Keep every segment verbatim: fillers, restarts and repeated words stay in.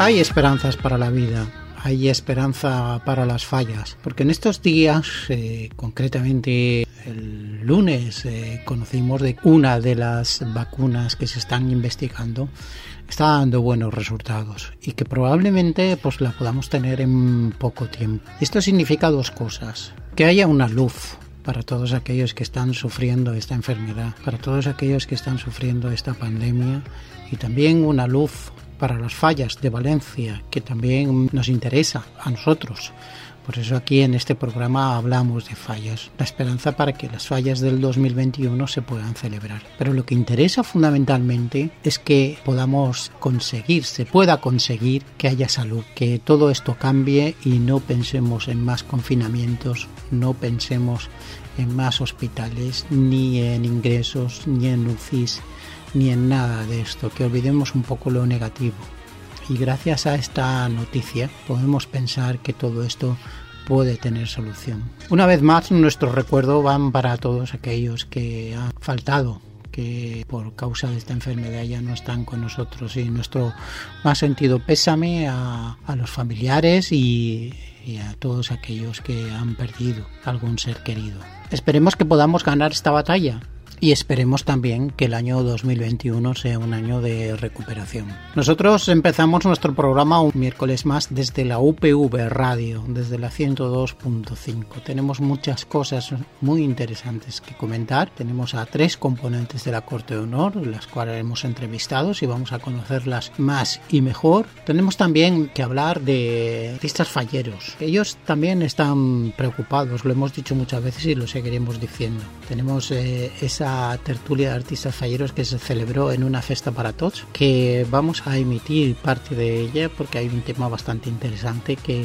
Hay esperanzas para la vida. Hay esperanza para las fallas, porque en estos días, eh, concretamente el lunes, eh, conocimos de una de las vacunas que se están investigando, está dando buenos resultados y que probablemente pues la podamos tener en poco tiempo. Esto significa dos cosas: que haya una luz para todos aquellos que están sufriendo esta enfermedad, para todos aquellos que están sufriendo esta pandemia, y también una luz para las fallas de Valencia, que también nos interesa a nosotros. Por eso aquí en este programa hablamos de fallas, la esperanza para que las fallas del dos mil veintiuno se puedan celebrar. Pero lo que interesa fundamentalmente es que podamos conseguir, se pueda conseguir que haya salud, que todo esto cambie y no pensemos en más confinamientos, no pensemos en más hospitales, ni en ingresos, ni en U C Is, ni en nada de esto, que olvidemos un poco lo negativo. Y gracias a esta noticia podemos pensar que todo esto puede tener solución. Una vez más, nuestros recuerdos van para todos aquellos que han faltado, que por causa de esta enfermedad ya no están con nosotros, y nuestro más sentido pésame a, a los familiares y, y a todos aquellos que han perdido algún ser querido. Esperemos que podamos ganar esta batalla. Y esperemos también que el año dos mil veintiuno sea un año de recuperación. Nosotros empezamos nuestro programa un miércoles más desde la U P V Radio, desde la ciento dos punto cinco. Tenemos muchas cosas muy interesantes que comentar. Tenemos a tres componentes de la Corte de Honor, las cuales hemos entrevistado y vamos a conocerlas más y mejor. Tenemos también que hablar de artistas falleros. Ellos también están preocupados, lo hemos dicho muchas veces y lo seguiremos diciendo. Tenemos eh, esa tertulia de artistas falleros que se celebró en una festa para tots, que vamos a emitir parte de ella porque hay un tema bastante interesante que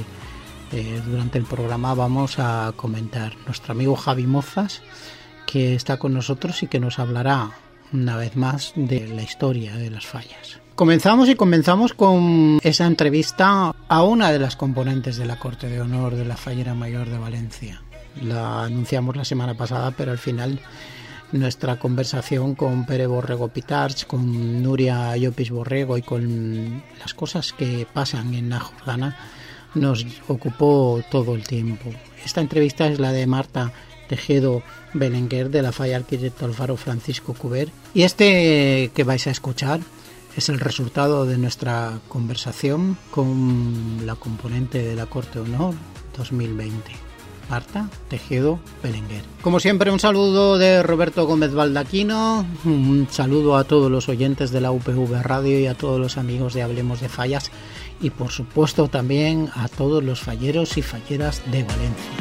eh, durante el programa vamos a comentar. Nuestro amigo Javi Mozas, que está con nosotros y que nos hablará una vez más de la historia de las fallas. Comenzamos y comenzamos con esa entrevista a una de las componentes de la Corte de Honor de la Fallera Mayor de Valencia. La anunciamos la semana pasada, pero al final nuestra conversación con Pere Borrego Pitarch, con Nuria Llopis Borrego y con las cosas que pasan en la Jordana nos ocupó todo el tiempo. Esta entrevista es la de Marta Tejedo Belenguer, de la Falla Arquitecto Alfaro Francisco Cuber, y este que vais a escuchar es el resultado de nuestra conversación con la componente de la Corte de Honor dos mil veinte. Marta Tejedo Belenguer. Como siempre, un saludo de Roberto Gómez Baldaquino, un saludo a todos los oyentes de la U P V Radio y a todos los amigos de Hablemos de Fallas, y por supuesto también a todos los falleros y falleras de Valencia.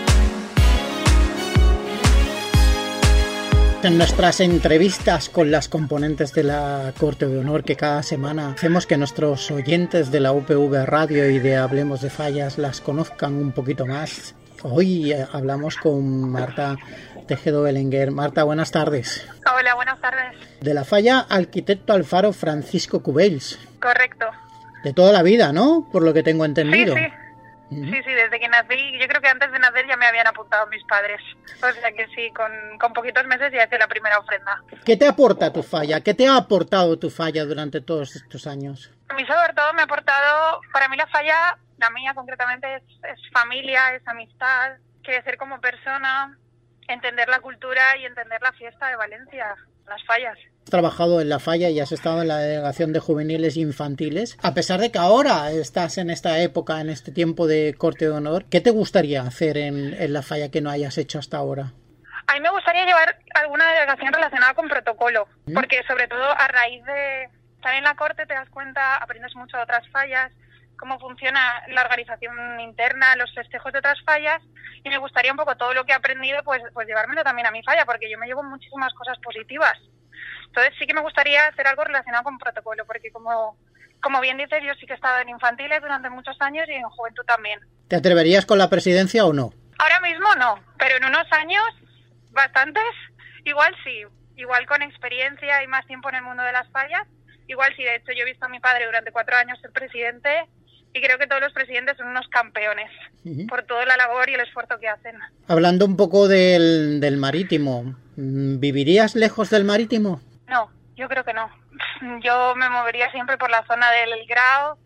En nuestras entrevistas con las componentes de la Corte de Honor que cada semana hacemos que nuestros oyentes de la U P V Radio y de Hablemos de Fallas las conozcan un poquito más, hoy hablamos con Marta Tejedo Belenguer. Marta, buenas tardes. Hola, buenas tardes. De la Falla Arquitecto Alfaro Francisco Cubells. Correcto. De toda la vida, ¿no? Por lo que tengo entendido. Sí, sí. Uh-huh. Sí, sí, desde que nací. Yo creo que antes de nacer ya me habían apuntado mis padres. O sea que sí, con, con poquitos meses ya hice la primera ofrenda. ¿Qué te aporta tu falla? ¿Qué te ha aportado tu falla durante todos estos años? A mí sobre todo me ha aportado, para mí la falla, la mía concretamente, es, es familia, es amistad, crecer como persona, entender la cultura y entender la fiesta de Valencia, las fallas. Has trabajado en la falla y has estado en la delegación de juveniles e infantiles. A pesar de que ahora estás en esta época, en este tiempo de Corte de Honor, ¿qué te gustaría hacer en, en la falla que no hayas hecho hasta ahora? A mí me gustaría llevar alguna delegación relacionada con protocolo, ¿Mm? Porque sobre todo a raíz de estar en la corte te das cuenta, aprendes mucho de otras fallas, cómo funciona la organización interna, los festejos de otras fallas, y me gustaría un poco todo lo que he aprendido pues, pues llevármelo también a mi falla, porque yo me llevo muchísimas cosas positivas. Entonces sí que me gustaría hacer algo relacionado con protocolo, porque como, como bien dices, yo sí que he estado en infantiles durante muchos años y en juventud también. ¿Te atreverías con la presidencia o no? Ahora mismo no, pero en unos años, bastantes, igual sí. Igual con experiencia y más tiempo en el mundo de las fallas, igual sí. De hecho, yo he visto a mi padre durante cuatro años ser presidente y creo que todos los presidentes son unos campeones uh-huh. por toda la labor y el esfuerzo que hacen. Hablando un poco del, del marítimo, ¿vivirías lejos del marítimo? No, yo creo que no. Yo me movería siempre por la zona del Grao,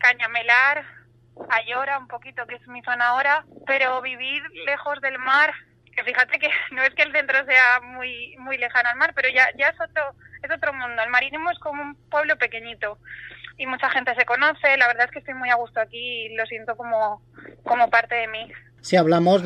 Cañamelar, Ayora un poquito, que es mi zona ahora, pero vivir lejos del mar, que fíjate que no es que el centro sea muy muy lejano al mar, pero ya ya es otro es otro mundo. El Marísimo es como un pueblo pequeñito y mucha gente se conoce. La verdad es que estoy muy a gusto aquí y lo siento como, como parte de mí. Si hablamos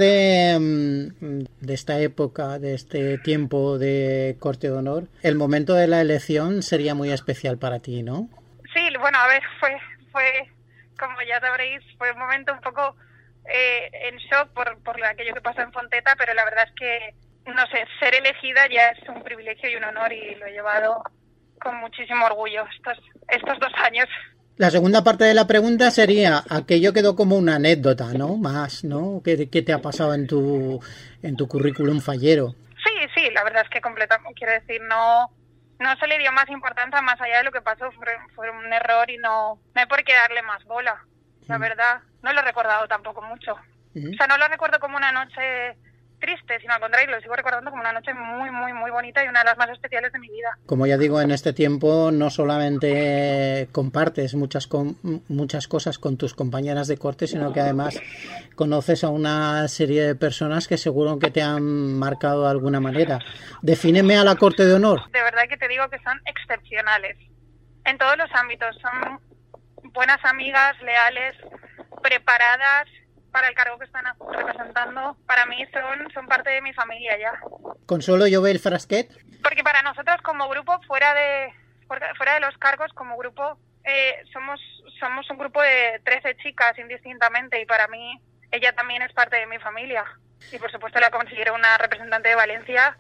de, de esta época, de este tiempo de Corte de Honor, el momento de la elección sería muy especial para ti, ¿no? Sí, bueno, a ver, fue, fue como ya sabréis, fue un momento un poco eh, en shock por, por aquello que pasó en Fonteta, pero la verdad es que, no sé, ser elegida ya es un privilegio y un honor y lo he llevado con muchísimo orgullo estos, estos dos años. La segunda parte de la pregunta sería, aquello quedó como una anécdota, ¿no? Más, ¿no? ¿Qué, qué te ha pasado en tu en tu currículum fallero? Sí, sí, la verdad es que completamente, quiero decir, no no se le dio más importancia más allá de lo que pasó, fue, fue un error y no, no hay por qué darle más bola, la mm. verdad. No lo he recordado tampoco mucho. Mm. O sea, no lo recuerdo como una noche triste, sino al contrario, lo sigo recordando como una noche muy, muy, muy bonita y una de las más especiales de mi vida. Como ya digo, en este tiempo no solamente compartes muchas con, muchas cosas con tus compañeras de corte, sino que además conoces a una serie de personas que seguro que te han marcado de alguna manera. Defíneme a la Corte de Honor. De verdad que te digo que son excepcionales en todos los ámbitos. Son buenas amigas, leales, preparadas para el cargo que están representando. Para mí son, son parte de mi familia ya. ¿Consuelo Llobel Frasquet? Porque para nosotros como grupo, fuera de fuera de los cargos, como grupo, eh, somos somos un grupo de trece chicas indistintamente y para mí ella también es parte de mi familia. Y por supuesto la consiguieron una representante de Valencia,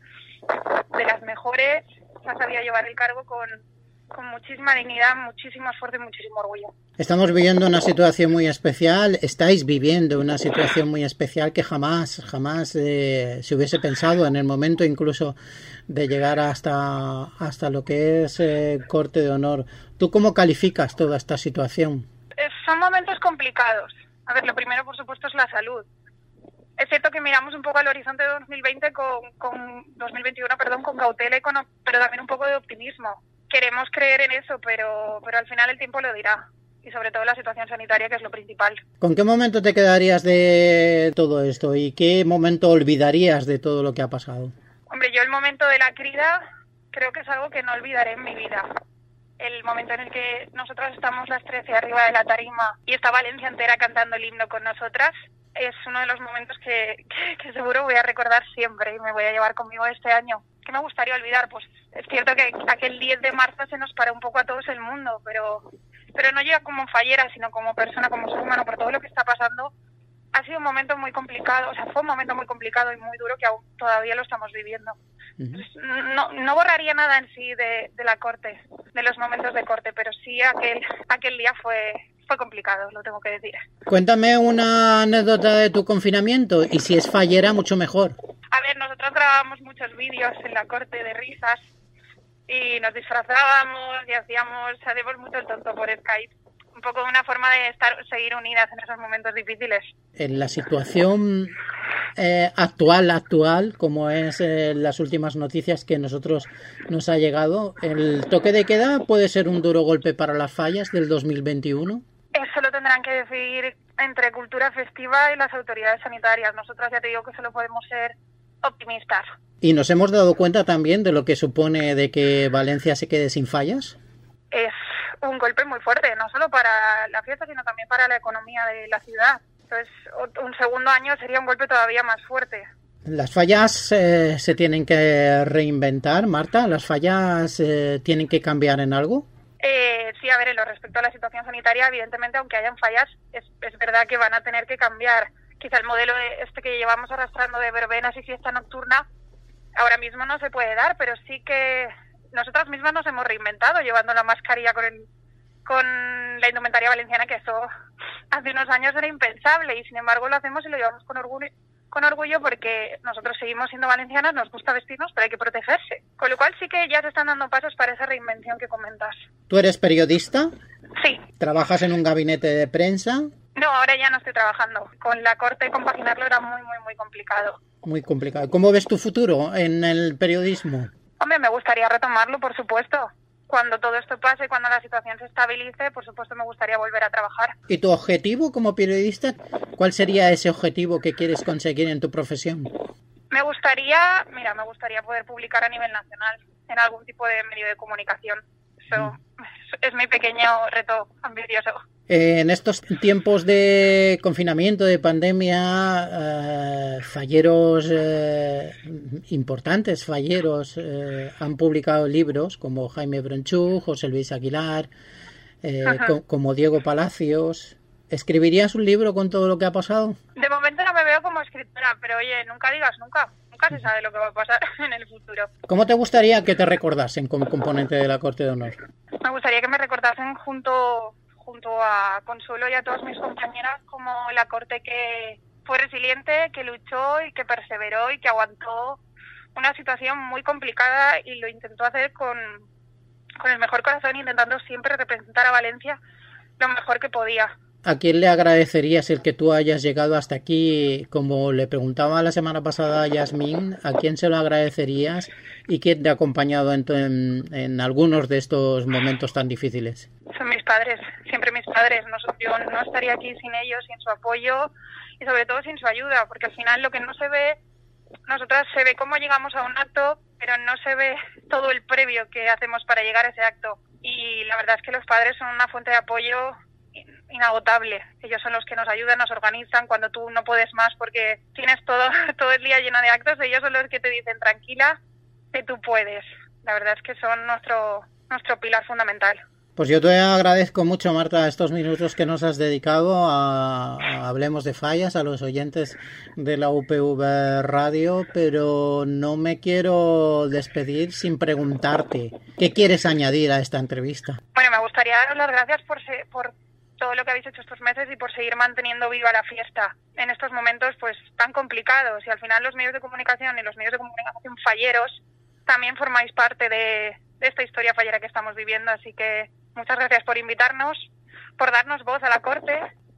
de las mejores, ha sabido llevar el cargo con, con muchísima dignidad, muchísimo esfuerzo y muchísimo orgullo. Estamos viviendo una situación muy especial, estáis viviendo una situación muy especial que jamás, jamás eh, se hubiese pensado en el momento incluso de llegar hasta, hasta lo que es eh, Corte de Honor. ¿Tú cómo calificas toda esta situación? Eh, son momentos complicados. A ver, lo primero por supuesto es la salud. Es cierto que miramos un poco al horizonte de dos mil veinte con, con dos mil veintiuno, perdón, con cautela y con, pero también un poco de optimismo. Queremos creer en eso, pero, pero al final el tiempo lo dirá. Y sobre todo la situación sanitaria, que es lo principal. ¿Con qué momento te quedarías de todo esto y qué momento olvidarías de todo lo que ha pasado? Hombre, yo el momento de la crida creo que es algo que no olvidaré en mi vida. El momento en el que nosotras estamos las trece arriba de la tarima y está Valencia entera cantando el himno con nosotras, es uno de los momentos que, que, que seguro voy a recordar siempre y me voy a llevar conmigo este año. ¿Qué me gustaría olvidar? Pues es cierto que aquel diez de marzo se nos paró un poco a todos el mundo, pero... pero no llega como fallera, sino como persona, como ser humano, por todo lo que está pasando. Ha sido un momento muy complicado, o sea, fue un momento muy complicado y muy duro que aún todavía lo estamos viviendo. Uh-huh. Entonces, no, no borraría nada en sí de, de la corte, de los momentos de corte, pero sí aquel, aquel día fue, fue complicado, lo tengo que decir. Cuéntame una anécdota de tu confinamiento y si es fallera, mucho mejor. A ver, nosotros grabábamos muchos vídeos en la corte de risas y nos disfrazábamos y hacíamos, hacíamos mucho el tonto por Skype. Un poco una forma de estar, seguir unidas en esos momentos difíciles. En la situación eh, actual, actual, como es eh, las últimas noticias que nosotros nos ha llegado, ¿el toque de queda puede ser un duro golpe para las fallas del dos mil veintiuno? Eso lo tendrán que decidir entre cultura festiva y las autoridades sanitarias. Nosotras ya te digo que solo podemos ser optimistas. ¿Y nos hemos dado cuenta también de lo que supone de que Valencia se quede sin fallas? Es un golpe muy fuerte, no solo para la fiesta, sino también para la economía de la ciudad. Entonces, un segundo año sería un golpe todavía más fuerte. ¿Las fallas eh, se tienen que reinventar, Marta? ¿Las fallas eh, tienen que cambiar en algo? Eh, sí, a ver, en lo respecto a la situación sanitaria, evidentemente, aunque hayan fallas, es, es verdad que van a tener que cambiar. Quizá el modelo de este que llevamos arrastrando de verbenas y fiesta nocturna ahora mismo no se puede dar, pero sí que nosotras mismas nos hemos reinventado llevando la mascarilla con el, con la indumentaria valenciana, que eso hace unos años era impensable y sin embargo lo hacemos y lo llevamos con orgullo, con orgullo porque nosotros seguimos siendo valencianas, nos gusta vestirnos, pero hay que protegerse. Con lo cual sí que ya se están dando pasos para esa reinvención que comentas. ¿Tú eres periodista? Sí. ¿Trabajas en un gabinete de prensa? No, ahora ya no estoy trabajando. Con la corte compaginarlo era muy, muy, muy complicado. Muy complicado. ¿Cómo ves tu futuro en el periodismo? Hombre, me gustaría retomarlo, por supuesto. cuando todo esto pase, cuando la situación se estabilice, por supuesto me gustaría volver a trabajar. ¿Y tu objetivo como periodista? ¿Cuál sería ese objetivo que quieres conseguir en tu profesión? Me gustaría, mira, me gustaría poder publicar a nivel nacional en algún tipo de medio de comunicación. Eso mm. es mi pequeño reto ambicioso. Eh, en estos tiempos de confinamiento, de pandemia, eh, falleros eh, importantes, falleros, eh, han publicado libros como Jaime Bronchú, José Luis Aguilar, eh, co- como Diego Palacios. ¿Escribirías un libro con todo lo que ha pasado? De momento no me veo como escritora, pero oye, nunca digas nunca. Nunca se sabe lo que va a pasar en el futuro. ¿Cómo te gustaría que te recordasen como componente de la Corte de Honor? Me gustaría que me recordasen junto... junto a Consuelo y a todas mis compañeras como la Corte que fue resiliente, que luchó y que perseveró y que aguantó una situación muy complicada y lo intentó hacer con, con el mejor corazón, intentando siempre representar a Valencia lo mejor que podía. ¿A quién le agradecerías el que tú hayas llegado hasta aquí? Como le preguntaba la semana pasada a Yasmín, ¿a quién se lo agradecerías y quién te ha acompañado en, en, en algunos de estos momentos tan difíciles? Son mis padres, siempre mis padres. No, yo no estaría aquí sin ellos, sin su apoyo y sobre todo sin su ayuda, porque al final lo que no se ve, nosotras se ve cómo llegamos a un acto, pero no se ve todo el previo que hacemos para llegar a ese acto. Y la verdad es que los padres son una fuente de apoyo inagotable. Ellos son los que nos ayudan, nos organizan cuando tú no puedes más porque tienes todo, todo el día lleno de actos. Ellos son los que te dicen tranquila, que tú puedes. La verdad es que son nuestro, nuestro pilar fundamental. Pues yo te agradezco mucho, Marta, estos minutos que nos has dedicado a, a Hablemos de Fallas, a los oyentes de la U P V Radio, pero no me quiero despedir sin preguntarte ¿qué quieres añadir a esta entrevista? Bueno, me gustaría daros las gracias por, se, por todo lo que habéis hecho estos meses y por seguir manteniendo viva la fiesta en estos momentos pues tan complicados. Y al final los medios de comunicación y los medios de comunicación falleros también formáis parte de, de esta historia fallera que estamos viviendo, así que muchas gracias por invitarnos, por darnos voz a la Corte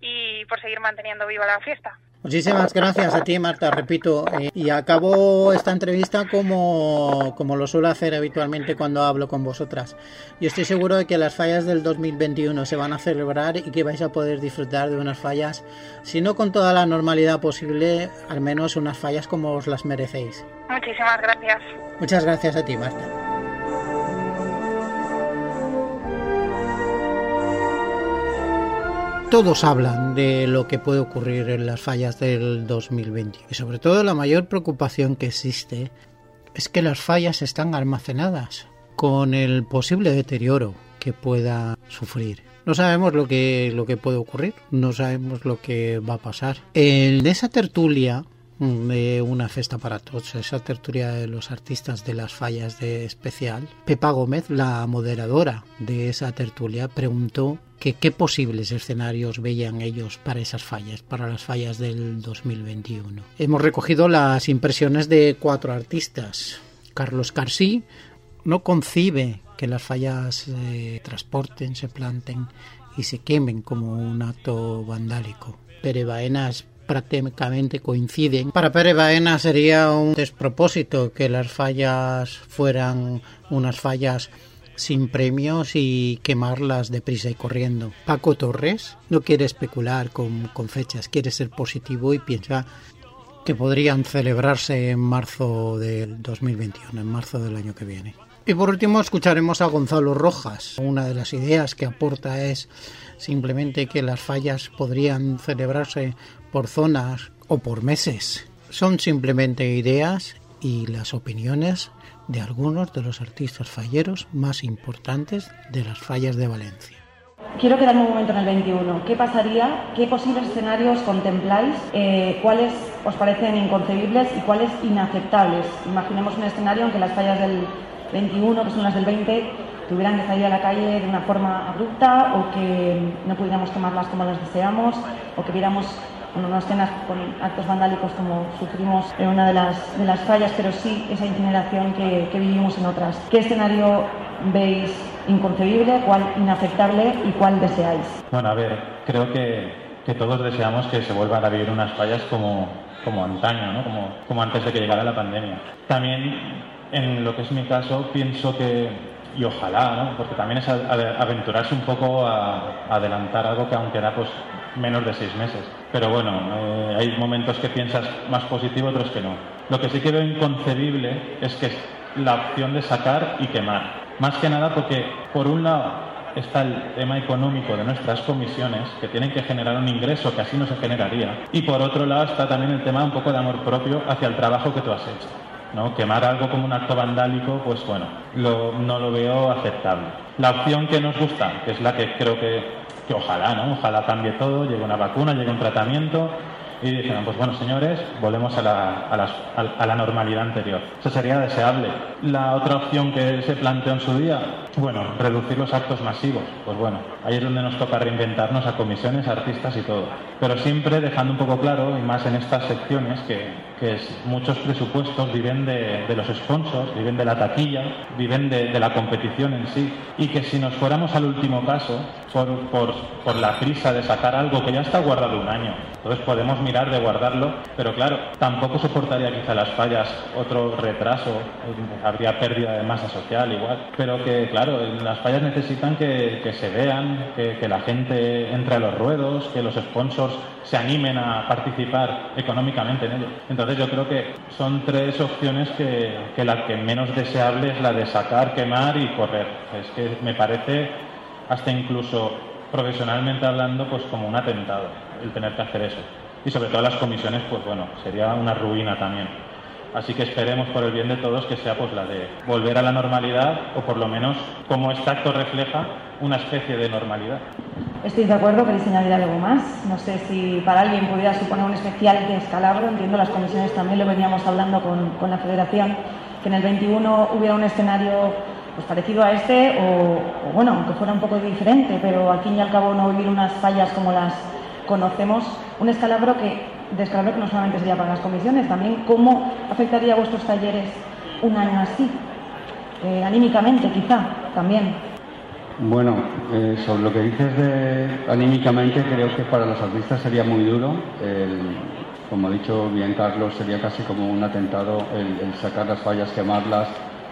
y por seguir manteniendo viva la fiesta. Muchísimas gracias a ti, Marta, repito, eh, y acabo esta entrevista como, como lo suelo hacer habitualmente cuando hablo con vosotras. Yo estoy seguro de que las fallas del dos mil veintiuno se van a celebrar y que vais a poder disfrutar de unas fallas, si no con toda la normalidad posible, al menos unas fallas como os las merecéis. Muchísimas gracias. Muchas gracias a ti, Marta. Todos hablan de lo que puede ocurrir en las fallas del dos mil veinte y sobre todo la mayor preocupación que existe es que las fallas están almacenadas con el posible deterioro que pueda sufrir. No sabemos lo que, lo que puede ocurrir, no sabemos lo que va a pasar. En esa tertulia de Una Festa para Tots, esa tertulia de los artistas de las fallas de especial, Pepa Gómez, la moderadora de esa tertulia, preguntó que qué posibles escenarios veían ellos para esas fallas, para las fallas del dos mil veintiuno. Hemos recogido las impresiones de cuatro artistas. Carlos Carsí no concibe que las fallas se transporten, se planten y se quemen como un acto vandálico. Pere Baenas prácticamente coinciden. Para Pere Baena sería un despropósito que las fallas fueran unas fallas sin premios y quemarlas deprisa y corriendo. Paco Torres no quiere especular con, con fechas, quiere ser positivo y piensa que podrían celebrarse en marzo del dos mil veintiuno, en marzo del año que viene. Y por último escucharemos a Gonzalo Rojas. Una de las ideas que aporta es simplemente que las fallas podrían celebrarse por zonas o por meses. Son simplemente ideas y las opiniones de algunos de los artistas falleros más importantes de las fallas de Valencia. Quiero quedarme un momento en el veintiuno. ¿Qué pasaría? ¿Qué posibles escenarios contempláis? Eh, ¿Cuáles os parecen inconcebibles y cuáles inaceptables? Imaginemos un escenario en que las fallas del veintiuno, que son las del veinte, tuvieran que salir a la calle de una forma abrupta o que no pudiéramos quemarlas como las deseamos o que viéramos bueno, no escenas con actos vandálicos como sufrimos en una de las, de las fallas, pero sí esa incineración que, que vivimos en otras. ¿Qué escenario veis inconcebible, cuál inaceptable y cuál deseáis? Bueno, a ver, creo que, que todos deseamos que se vuelvan a vivir unas fallas como, como antaño, ¿no? como, como antes de que llegara la pandemia. También, en lo que es mi caso, pienso que y ojalá, ¿no? Porque también es aventurarse un poco a, a adelantar algo que aún queda pues menos de seis meses. Pero bueno, eh, hay momentos que piensas más positivo, otros que no. Lo que sí que veo inconcebible es que es la opción de sacar y quemar. Más que nada porque, por un lado, está el tema económico de nuestras comisiones, que tienen que generar un ingreso que así no se generaría. Y por otro lado está también el tema un poco de amor propio hacia el trabajo que tú has hecho, ¿no? Quemar algo como un acto vandálico, pues bueno, lo, no lo veo aceptable. La opción que nos gusta, que es la que creo que, que ojalá, ¿no? Ojalá cambie todo, llegue una vacuna, llegue un tratamiento y dijeron, pues bueno, señores, volvemos a la, a, las, a la normalidad anterior. Eso sería deseable. La otra opción que se planteó en su día, bueno, reducir los actos masivos. Pues bueno, ahí es donde nos toca reinventarnos a comisiones, artistas y todo. Pero siempre dejando un poco claro, y más en estas secciones, que, que es, muchos presupuestos viven de, de los sponsors, viven de la taquilla, viven de, de la competición en sí. Y que si nos fuéramos al último caso, por, por, por la prisa de sacar algo que ya está guardado un año, entonces podemos mirar de guardarlo, pero claro, tampoco soportaría quizá las fallas otro retraso, habría pérdida de masa social igual, pero que claro, las fallas necesitan que, que se vean, que, que la gente entre a los ruedos, que los sponsors se animen a participar económicamente en ello. Entonces yo creo que son tres opciones que, que la que menos deseable es la de sacar, quemar y correr. Es que me parece hasta incluso profesionalmente hablando pues como un atentado el tener que hacer eso. Y sobre todo las comisiones, pues bueno, sería una ruina también. Así que esperemos por el bien de todos que sea pues la de volver a la normalidad, o por lo menos, como este acto refleja, una especie de normalidad. Estoy de acuerdo. ¿Queréis añadir algo más? No sé si para alguien pudiera suponer un especial descalabro. Entiendo, las comisiones también lo veníamos hablando con, con la Federación, que en el veintiuno hubiera un escenario pues parecido a este, o, o bueno, aunque fuera un poco diferente, pero al fin y al cabo no vivir unas fallas como las conocemos. Un escalabro que, descalabro que no solamente sería para las comisiones, también cómo afectaría a vuestros talleres un año así, eh, anímicamente quizá, también. Bueno, eh, sobre lo que dices de anímicamente, creo que para los artistas sería muy duro. El, como ha dicho bien Carlos, sería casi como un atentado el, el sacar las fallas, quemarlas,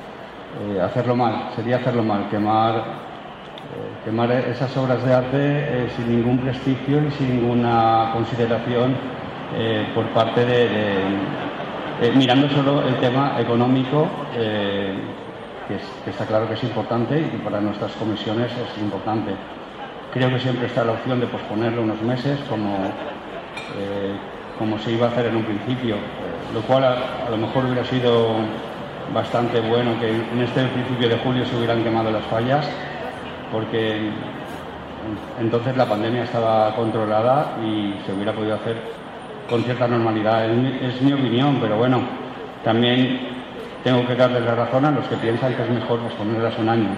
eh, hacerlo mal, sería hacerlo mal, quemar, eh, quemar esas obras de arte eh, sin ningún prestigio y sin ninguna consideración eh, por parte de, de eh, mirando solo el tema económico. Eh, Que, es, que está claro que es importante y para nuestras comisiones es importante. Creo que siempre está la opción de posponerlo unos meses, como, eh, como se iba a hacer en un principio, eh, lo cual a, a lo mejor hubiera sido bastante bueno que en este principio de julio se hubieran quemado las fallas, porque entonces la pandemia estaba controlada y se hubiera podido hacer con cierta normalidad. Es mi, es mi opinión, pero bueno, también tengo que darles la razón a los que piensan que es mejor posponerlas un año.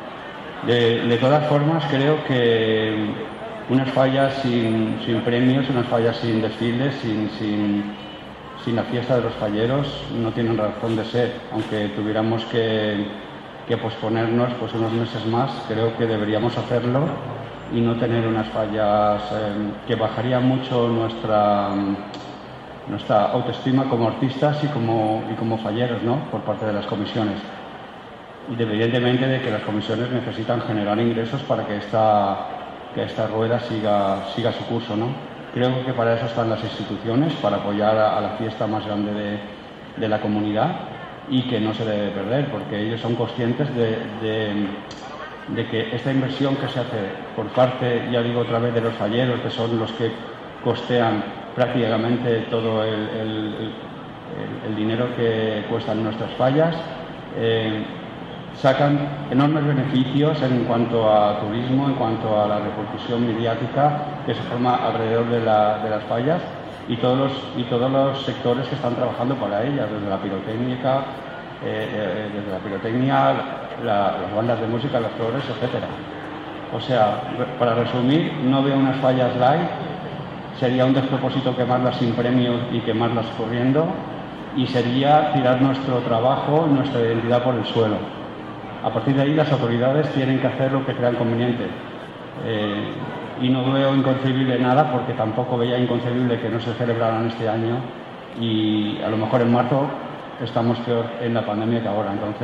De, de todas formas, creo que unas fallas sin, sin premios, unas fallas sin desfiles, sin, sin, sin la fiesta de los falleros, no tienen razón de ser. Aunque tuviéramos que, que posponernos pues unos meses más, creo que deberíamos hacerlo y no tener unas fallas eh, que bajaría mucho nuestra... nuestra autoestima como artistas y como, y como falleros, ¿no?, por parte de las comisiones. Independientemente de que las comisiones necesitan generar ingresos para que esta, que esta rueda siga, siga su curso, ¿no? Creo que para eso están las instituciones, para apoyar a, a la fiesta más grande de, de la comunidad, y que no se debe perder, porque ellos son conscientes de, de, de que esta inversión que se hace por parte, ya digo otra vez, de los falleros, que son los que costean prácticamente todo el, el, el, el dinero que cuestan nuestras fallas, eh, sacan enormes beneficios en cuanto a turismo, en cuanto a la repercusión mediática que se forma alrededor de, la, de las fallas, y todos los, y todos los sectores que están trabajando para ellas, desde la pirotécnica, eh, eh, desde la pirotecnia, la, las bandas de música, las flores, etcétera. O sea, para resumir, no veo unas fallas light. Sería un despropósito quemarlas sin premios y quemarlas corriendo, y sería tirar nuestro trabajo, nuestra identidad por el suelo. A partir de ahí las autoridades tienen que hacer lo que crean conveniente. Eh, y no veo inconcebible nada, porque tampoco veía inconcebible que no se celebraran este año, y a lo mejor en marzo estamos peor en la pandemia que ahora. Entonces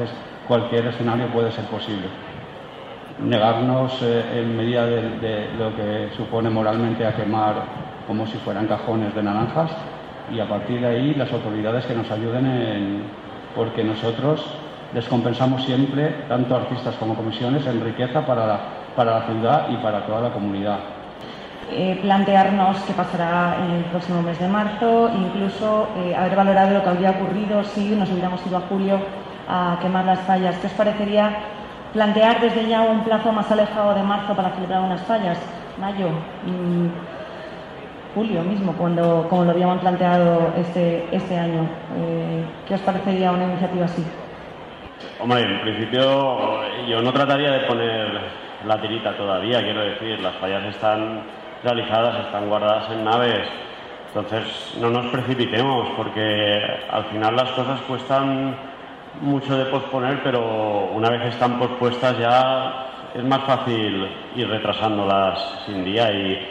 cualquier escenario puede ser posible. Negarnos eh, en medida de, de lo que supone moralmente a quemar como si fueran cajones de naranjas, y a partir de ahí las autoridades que nos ayuden en, porque nosotros descompensamos siempre, tanto artistas como comisiones, en riqueza para la, para la ciudad y para toda la comunidad. Eh, plantearnos qué pasará en el próximo mes de marzo, incluso eh, haber valorado lo que habría ocurrido si nos hubiéramos ido a julio a quemar las fallas. ¿Qué os parecería plantear desde ya un plazo más alejado de marzo para celebrar unas fallas? Mayo, mmm, julio mismo, cuando como lo habíamos planteado este, este año. Eh, ¿Qué os parecería una iniciativa así? Hombre, en principio yo no trataría de poner la tirita todavía, quiero decir, las fallas están realizadas, están guardadas en naves, entonces no nos precipitemos, porque al final las cosas cuestan mucho de posponer, pero una vez están pospuestas ya es más fácil ir retrasándolas sin día y,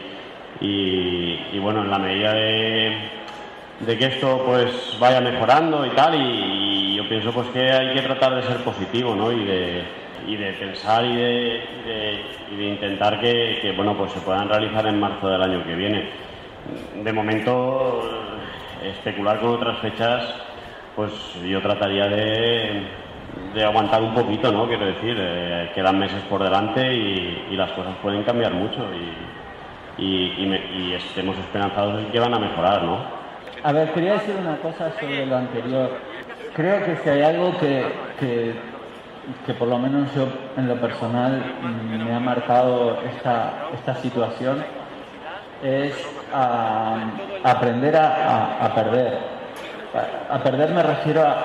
y, y bueno, en la medida de, de que esto pues vaya mejorando y tal, y, y yo pienso pues que hay que tratar de ser positivo, ¿no? y de y de pensar y de, de, y de intentar que, que bueno pues se puedan realizar en marzo del año que viene. De momento especular con otras fechas, pues yo trataría de, de aguantar un poquito, ¿no? Quiero decir, eh, quedan meses por delante y, y las cosas pueden cambiar mucho y, y, y, me, y estemos esperanzados en que van a mejorar, ¿no? A ver, quería decir una cosa sobre lo anterior. Creo que si hay algo que, que que por lo menos yo en lo personal me ha marcado esta, esta situación es a, a aprender a, a, a perder. A, a perder me refiero a,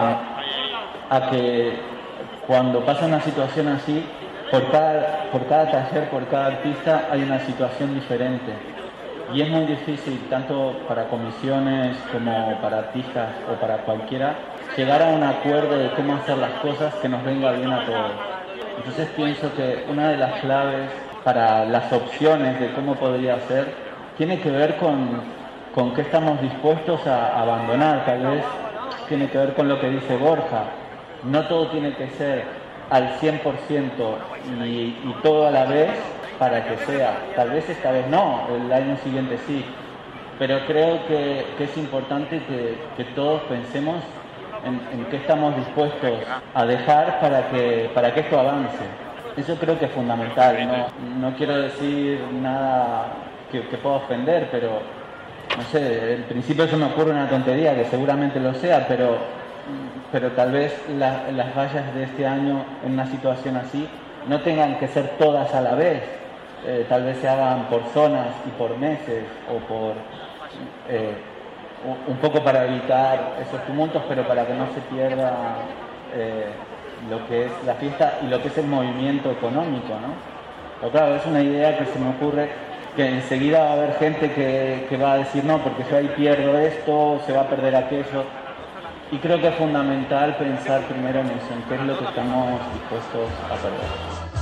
a, a que cuando pasa una situación así, por cada, por cada taller, por cada artista hay una situación diferente. Y es muy difícil, tanto para comisiones como para artistas o para cualquiera, llegar a un acuerdo de cómo hacer las cosas que nos venga bien a todos. Entonces pienso que una de las claves para las opciones de cómo podría ser tiene que ver con, con qué estamos dispuestos a abandonar. Tal vez tiene que ver con lo que dice Borja. No todo tiene que ser al cien por ciento y, y todo a la vez para que sea. Tal vez esta vez no, el año siguiente sí. Pero creo que, que es importante que, que todos pensemos En, en qué estamos dispuestos a dejar para que, para que esto avance. Eso creo que es fundamental. No, no quiero decir nada que, que pueda ofender, pero no sé, en principio se me ocurre una tontería, que seguramente lo sea, pero, pero tal vez la, las vallas de este año en una situación así no tengan que ser todas a la vez. Eh, tal vez se hagan por zonas y por meses o por... Eh, un poco para evitar esos tumultos, pero para que no se pierda eh, lo que es la fiesta y lo que es el movimiento económico, ¿no? Pero claro, es una idea que se me ocurre que enseguida va a haber gente que, que va a decir no, porque yo ahí pierdo esto, se va a perder aquello. Y creo que es fundamental pensar primero en eso, en qué es lo que estamos dispuestos a perder.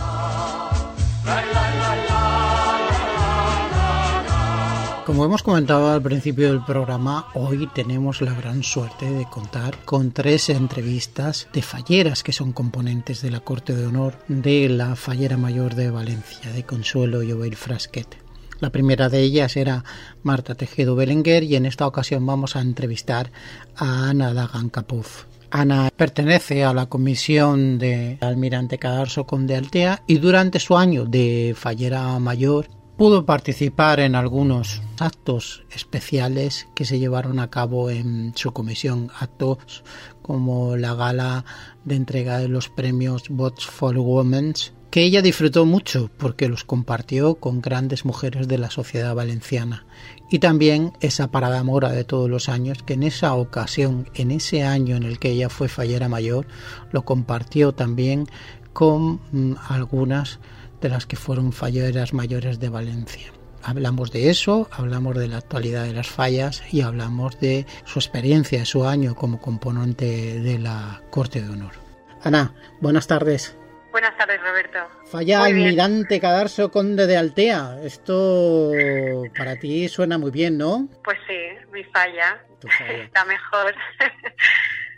Como hemos comentado al principio del programa, hoy tenemos la gran suerte de contar con tres entrevistas de falleras que son componentes de la Corte de Honor de la Fallera Mayor de Valencia, de Consuelo Llobell Frasquet. La primera de ellas era Marta Tejedo Belenguer y en esta ocasión vamos a entrevistar a Ana Dagan Capuz. Ana pertenece a la comisión de Almirante Cadarso Conde Altea y durante su año de Fallera Mayor pudo participar en algunos actos especiales que se llevaron a cabo en su comisión, actos como la gala de entrega de los premios Votes for Women, que ella disfrutó mucho porque los compartió con grandes mujeres de la sociedad valenciana, y también esa parada mora de todos los años, que en esa ocasión, en ese año en el que ella fue fallera mayor, lo compartió también con mm, algunas de las que fueron falleras mayores de Valencia. Hablamos de eso, hablamos de la actualidad de las fallas y hablamos de su experiencia, de su año como componente de la Corte de Honor. Ana, buenas tardes. Buenas tardes, Roberto. Falla Almirante Cadarso Conde de Altea. Esto para ti suena muy bien, ¿no? Pues sí, mi falla. falla. Está mejor.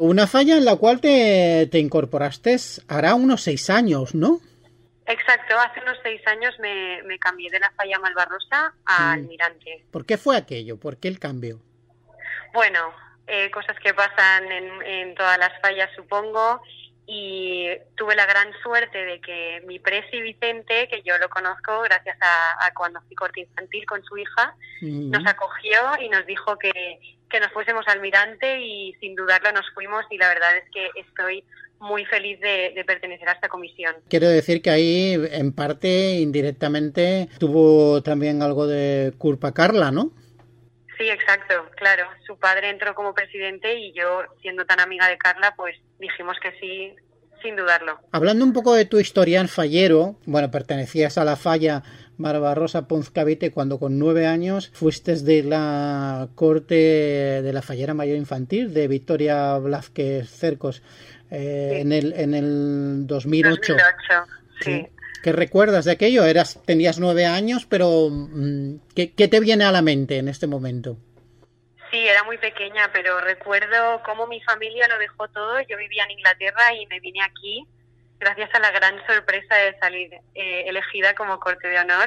Una falla en la cual te, te incorporaste hará unos seis años, ¿no? Exacto, hace unos seis años me, me cambié de la falla Malvarrosa a Almirante. ¿Por qué fue aquello? ¿Por qué el cambio? Bueno, eh, cosas que pasan en, en todas las fallas, supongo, y tuve la gran suerte de que mi presi Vicente, que yo lo conozco gracias a, a cuando fui corte infantil con su hija, uh-huh. nos acogió y nos dijo que, que nos fuésemos a Almirante y sin dudarlo nos fuimos y la verdad es que estoy muy feliz de, de pertenecer a esta comisión. Quiero decir que ahí, en parte, indirectamente, tuvo también algo de culpa Carla, ¿no? Sí, exacto, claro. Su padre entró como presidente y yo, siendo tan amiga de Carla, pues dijimos que sí, sin dudarlo. Hablando un poco de tu historial fallero, bueno, pertenecías a la falla Malvarrosa Ponz Cavite cuando con nueve años fuiste de la corte de la fallera mayor infantil de Victoria Blázquez Cercos eh, sí. en el en el dos mil ocho. dos mil ocho, sí. sí. ¿Qué recuerdas de aquello? Eras tenías nueve años, pero ¿qué, qué te viene a la mente en este momento? Sí, era muy pequeña, pero recuerdo cómo mi familia lo dejó todo. Yo vivía en Inglaterra y me vine aquí gracias a la gran sorpresa de salir eh, elegida como corte de honor.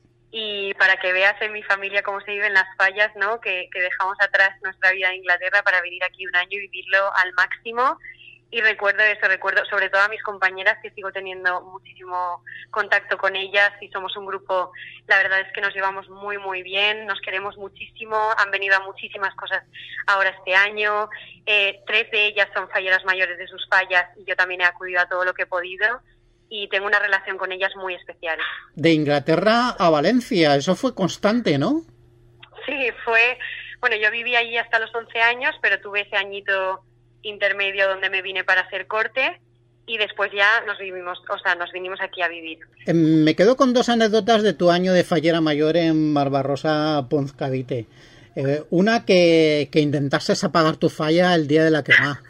Y para que veas en mi familia cómo se viven las fallas, ¿no? Que, que dejamos atrás nuestra vida en Inglaterra para venir aquí un año y vivirlo al máximo. Y recuerdo eso, recuerdo sobre todo a mis compañeras que sigo teniendo muchísimo contacto con ellas y somos un grupo, la verdad es que nos llevamos muy muy bien, nos queremos muchísimo, han venido a muchísimas cosas ahora este año, eh, tres de ellas son falleras mayores de sus fallas y yo también he acudido a todo lo que he podido y tengo una relación con ellas muy especial. De Inglaterra a Valencia, eso fue constante, ¿no? Sí, fue, bueno, yo viví allí hasta los once años, pero tuve ese añito intermedio donde me vine para hacer corte y después ya nos vivimos, o sea, nos vinimos aquí a vivir. Eh, me quedo con dos anécdotas de tu año de fallera mayor en Malvarrosa Ponz Cavite. Eh, una que, que intentases apagar tu falla el día de la quema.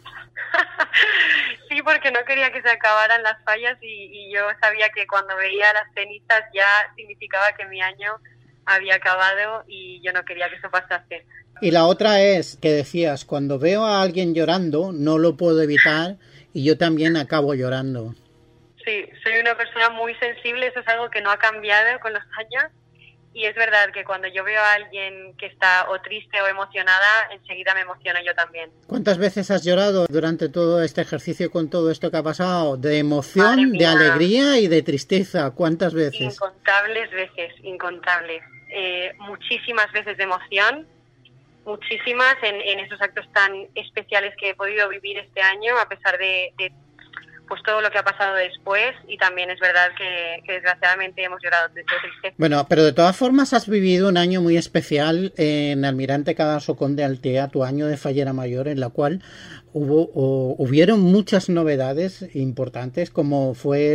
Sí, porque no quería que se acabaran las fallas y, y yo sabía que cuando veía las cenizas ya significaba que mi año había acabado y yo no quería que eso pasase. Y la otra es que decías, cuando veo a alguien llorando, no lo puedo evitar y yo también acabo llorando. Sí, soy una persona muy sensible, eso es algo que no ha cambiado con los años y es verdad que cuando yo veo a alguien que está o triste o emocionada, enseguida me emociono yo también. ¿Cuántas veces has llorado durante todo este ejercicio con todo esto que ha pasado? De emoción, de alegría y de tristeza, ¿cuántas veces? Incontables veces, incontables. Eh, muchísimas veces de emoción. Muchísimas en, en esos actos tan especiales que he podido vivir este año, a pesar de, de pues todo lo que ha pasado después, y también es verdad que, que desgraciadamente hemos llorado de, de tristeza. Bueno, pero de todas formas has vivido un año muy especial en Almirante Cadaso Conde Altea, tu año de fallera mayor, en la cual hubo o, hubieron muchas novedades importantes, como fue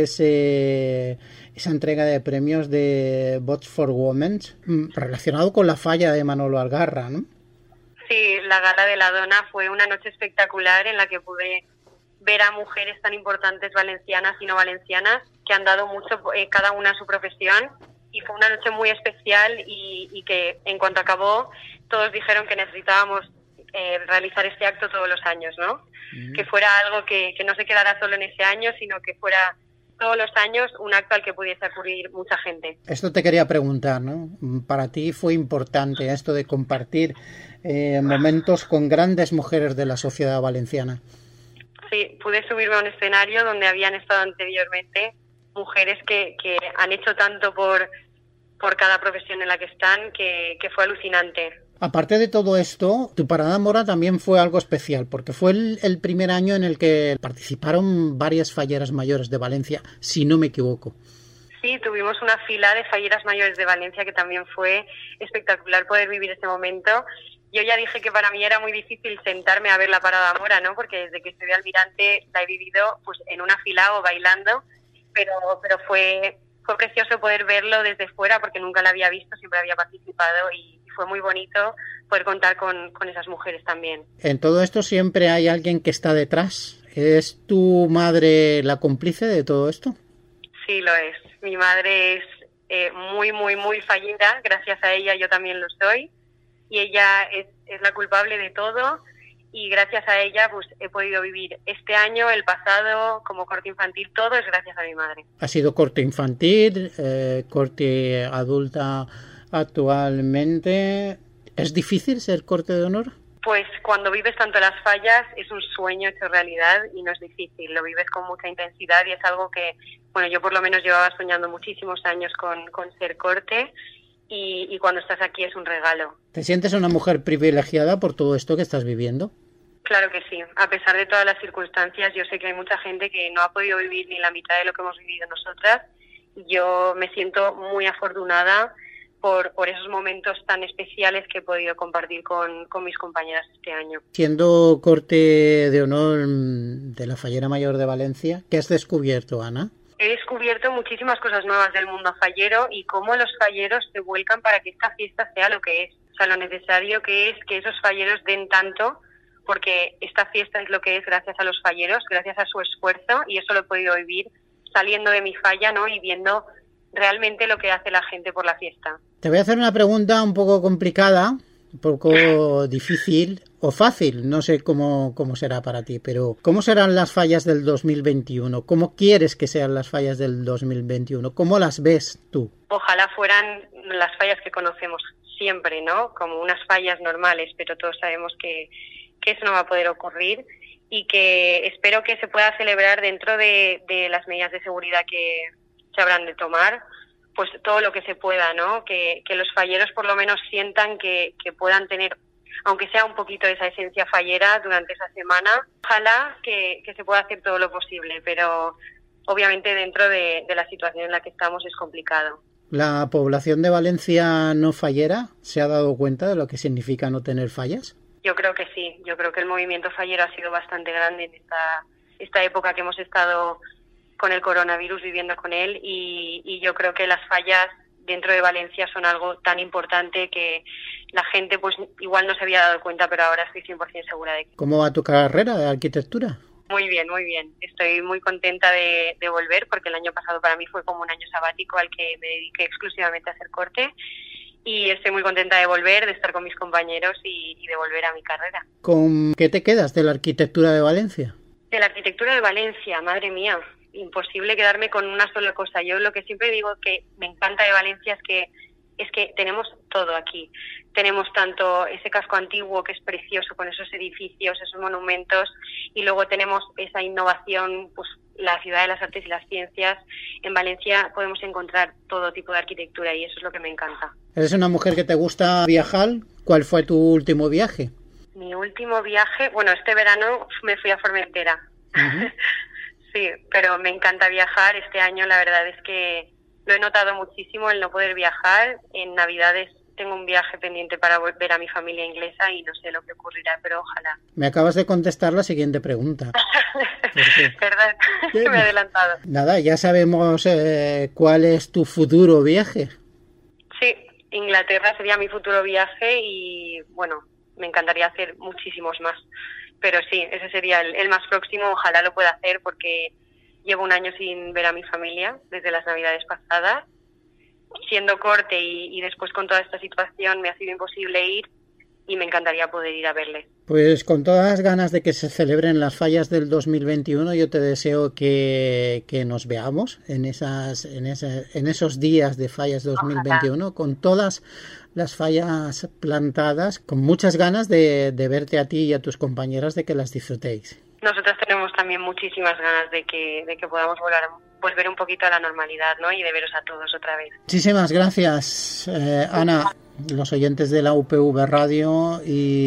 ese, esa entrega de premios de Votes for Women, relacionado con la falla de Manolo Algarra, ¿no? Sí, la gala de la Dona fue una noche espectacular en la que pude ver a mujeres tan importantes valencianas y no valencianas que han dado mucho, eh, cada una a su profesión, y fue una noche muy especial y, y que en cuanto acabó todos dijeron que necesitábamos eh, realizar este acto todos los años, ¿no? Mm. Que fuera algo que, que no se quedara solo en ese año, sino que fuera todos los años un acto al que pudiese acudir mucha gente. Esto te quería preguntar, ¿no? Para ti fue importante esto de compartir eh, momentos con grandes mujeres de la sociedad valenciana. Sí, pude subirme a un escenario donde habían estado anteriormente mujeres que, que han hecho tanto por, por cada profesión en la que están, que, que fue alucinante. Aparte de todo esto, tu parada mora también fue algo especial, porque fue el, el primer año en el que participaron varias falleras mayores de Valencia, si no me equivoco. Sí, tuvimos una fila de falleras mayores de Valencia que también fue espectacular poder vivir ese momento. Yo ya dije que para mí era muy difícil sentarme a ver la parada mora, ¿no? Porque desde que estoy de Almirante la he vivido pues en una fila o bailando, pero, pero fue, fue precioso poder verlo desde fuera porque nunca la había visto, siempre había participado y fue muy bonito poder contar con, con esas mujeres también. En todo esto siempre hay alguien que está detrás. ¿Es tu madre la cómplice de todo esto? Sí, lo es. Mi madre es eh, muy, muy, muy fallera. Gracias a ella yo también lo soy. Y ella es, es la culpable de todo. y gracias a ella pues he podido vivir este año, el pasado, como corte infantil, todo es gracias a mi madre. Ha sido corte infantil, eh, corte adulta actualmente. ¿Es difícil ser corte de honor? Pues cuando vives tanto las fallas es un sueño hecho realidad y no es difícil, lo vives con mucha intensidad y es algo que, bueno, yo por lo menos llevaba soñando muchísimos años con, con ser corte y, y cuando estás aquí es un regalo. ¿Te sientes una mujer privilegiada por todo esto que estás viviendo? Claro que sí, a pesar de todas las circunstancias, yo sé que hay mucha gente que no ha podido vivir ni la mitad de lo que hemos vivido nosotras. Yo me siento muy afortunada por, por esos momentos tan especiales que he podido compartir con, con mis compañeras este año. Siendo corte de honor de la Fallera Mayor de Valencia, ¿qué has descubierto, Ana? He descubierto muchísimas cosas nuevas del mundo fallero y cómo los falleros se vuelcan para que esta fiesta sea lo que es. O sea, lo necesario que es que esos falleros den tanto, porque esta fiesta es lo que es gracias a los falleros, gracias a su esfuerzo, y eso lo he podido vivir saliendo de mi falla, ¿no? Y viendo realmente lo que hace la gente por la fiesta. Te voy a hacer una pregunta un poco complicada, un poco difícil o fácil, no sé cómo, cómo será para ti, pero ¿cómo serán las fallas del dos mil veintiuno? ¿Cómo quieres que sean las fallas del dos mil veintiuno? ¿Cómo las ves tú? Ojalá fueran las fallas que conocemos siempre, ¿no? Como unas fallas normales, pero todos sabemos que, que eso no va a poder ocurrir y que espero que se pueda celebrar dentro de, de las medidas de seguridad que se habrán de tomar, pues todo lo que se pueda, ¿no? Que, que los falleros por lo menos sientan que, que puedan tener, aunque sea un poquito de esa esencia fallera durante esa semana. Ojalá que, que se pueda hacer todo lo posible, pero obviamente dentro de, de la situación en la que estamos es complicado. ¿La población de Valencia no fallera se ha dado cuenta de lo que significa no tener fallas? Yo creo que sí, yo creo que el movimiento fallero ha sido bastante grande en esta, esta época que hemos estado con el coronavirus, viviendo con él, y, y yo creo que las fallas dentro de Valencia son algo tan importante que la gente pues igual no se había dado cuenta, pero ahora estoy cien por ciento segura de que... ¿Cómo va tu carrera de arquitectura? Muy bien, muy bien. Estoy muy contenta de, de volver, porque el año pasado para mí fue como un año sabático al que me dediqué exclusivamente a hacer corte, y estoy muy contenta de volver, de estar con mis compañeros y, y de volver a mi carrera. ¿Con qué te quedas de la arquitectura de Valencia? De la arquitectura de Valencia, madre mía, imposible quedarme con una sola cosa. Yo lo que siempre digo que me encanta de Valencia es que es que tenemos todo aquí. Tenemos tanto ese casco antiguo que es precioso con esos edificios, esos monumentos, y luego tenemos esa innovación, pues la ciudad de las artes y las ciencias. En Valencia podemos encontrar todo tipo de arquitectura y eso es lo que me encanta. ¿Eres una mujer que te gusta viajar? ¿Cuál fue tu último viaje? Mi último viaje, bueno, este verano me fui a Formentera. Uh-huh. Sí, pero me encanta viajar. Este año la verdad es que lo he notado muchísimo el no poder viajar. En Navidades tengo un viaje pendiente para volver a mi familia inglesa y no sé lo que ocurrirá, pero ojalá. Me acabas de contestar la siguiente pregunta. Perdón, me he adelantado. Nada, ya sabemos eh, cuál es tu futuro viaje. Sí, Inglaterra sería mi futuro viaje y bueno, me encantaría hacer muchísimos más. Pero sí, ese sería el, el más próximo, ojalá lo pueda hacer porque llevo un año sin ver a mi familia desde las Navidades pasadas. Siendo corte y, y después con toda esta situación me ha sido imposible ir y me encantaría poder ir a verle. Pues con todas las ganas de que se celebren las fallas del dos mil veintiuno, yo te deseo que, que nos veamos en esas en, ese, en esos días de fallas dos mil veintiuno. Ojalá. Con todas las fallas plantadas, con muchas ganas de, de verte a ti y a tus compañeras, de que las disfrutéis. Nosotros tenemos también muchísimas ganas de que, de que podamos volver, pues ver un poquito a la normalidad, ¿no? Y de veros a todos otra vez. Muchísimas gracias, eh, Ana. Los oyentes de la U P V Radio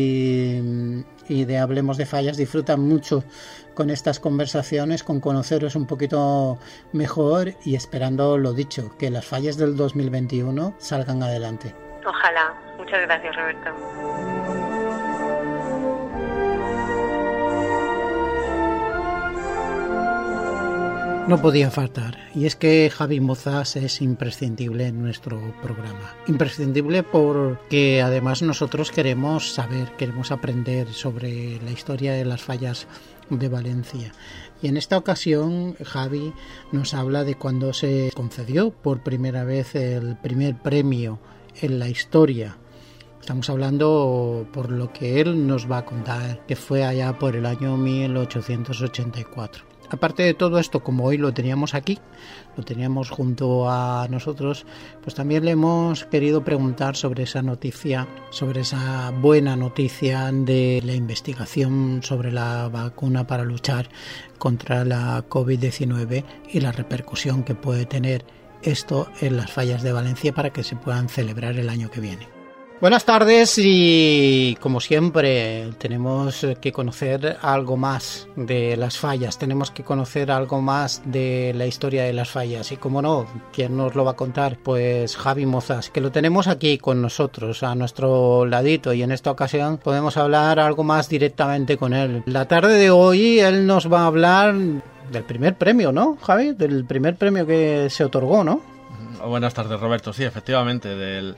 y, y de Hablemos de Fallas disfrutan mucho con estas conversaciones, con conoceros un poquito mejor y esperando lo dicho, que las fallas del dos mil veintiuno salgan adelante. Ojalá. Muchas gracias, Roberto. No podía faltar, y es que Javi Mozas es imprescindible en nuestro programa. Imprescindible porque además nosotros queremos saber, queremos aprender sobre la historia de las fallas de Valencia. Y en esta ocasión Javi nos habla de cuando se concedió por primera vez el primer premio en la historia Estamos hablando, por lo que él nos va a contar, que fue allá por el año mil ochocientos ochenta y cuatro. Aparte de todo esto, como hoy lo teníamos aquí, lo teníamos junto a nosotros, pues también le hemos querido preguntar sobre esa noticia, sobre esa buena noticia de la investigación sobre la vacuna para luchar contra la covid diecinueve y la repercusión que puede tener esto en las fallas de Valencia para que se puedan celebrar el año que viene. Buenas tardes y como siempre tenemos que conocer algo más de las fallas, tenemos que conocer algo más de la historia de las fallas y como no, ¿quién nos lo va a contar? Pues Javi Mozas, que lo tenemos aquí con nosotros a nuestro ladito y en esta ocasión podemos hablar algo más directamente con él. La tarde de hoy él nos va a hablar del primer premio, ¿no, Javi? Del primer premio que se otorgó, ¿no? Buenas tardes, Roberto, sí, efectivamente, del...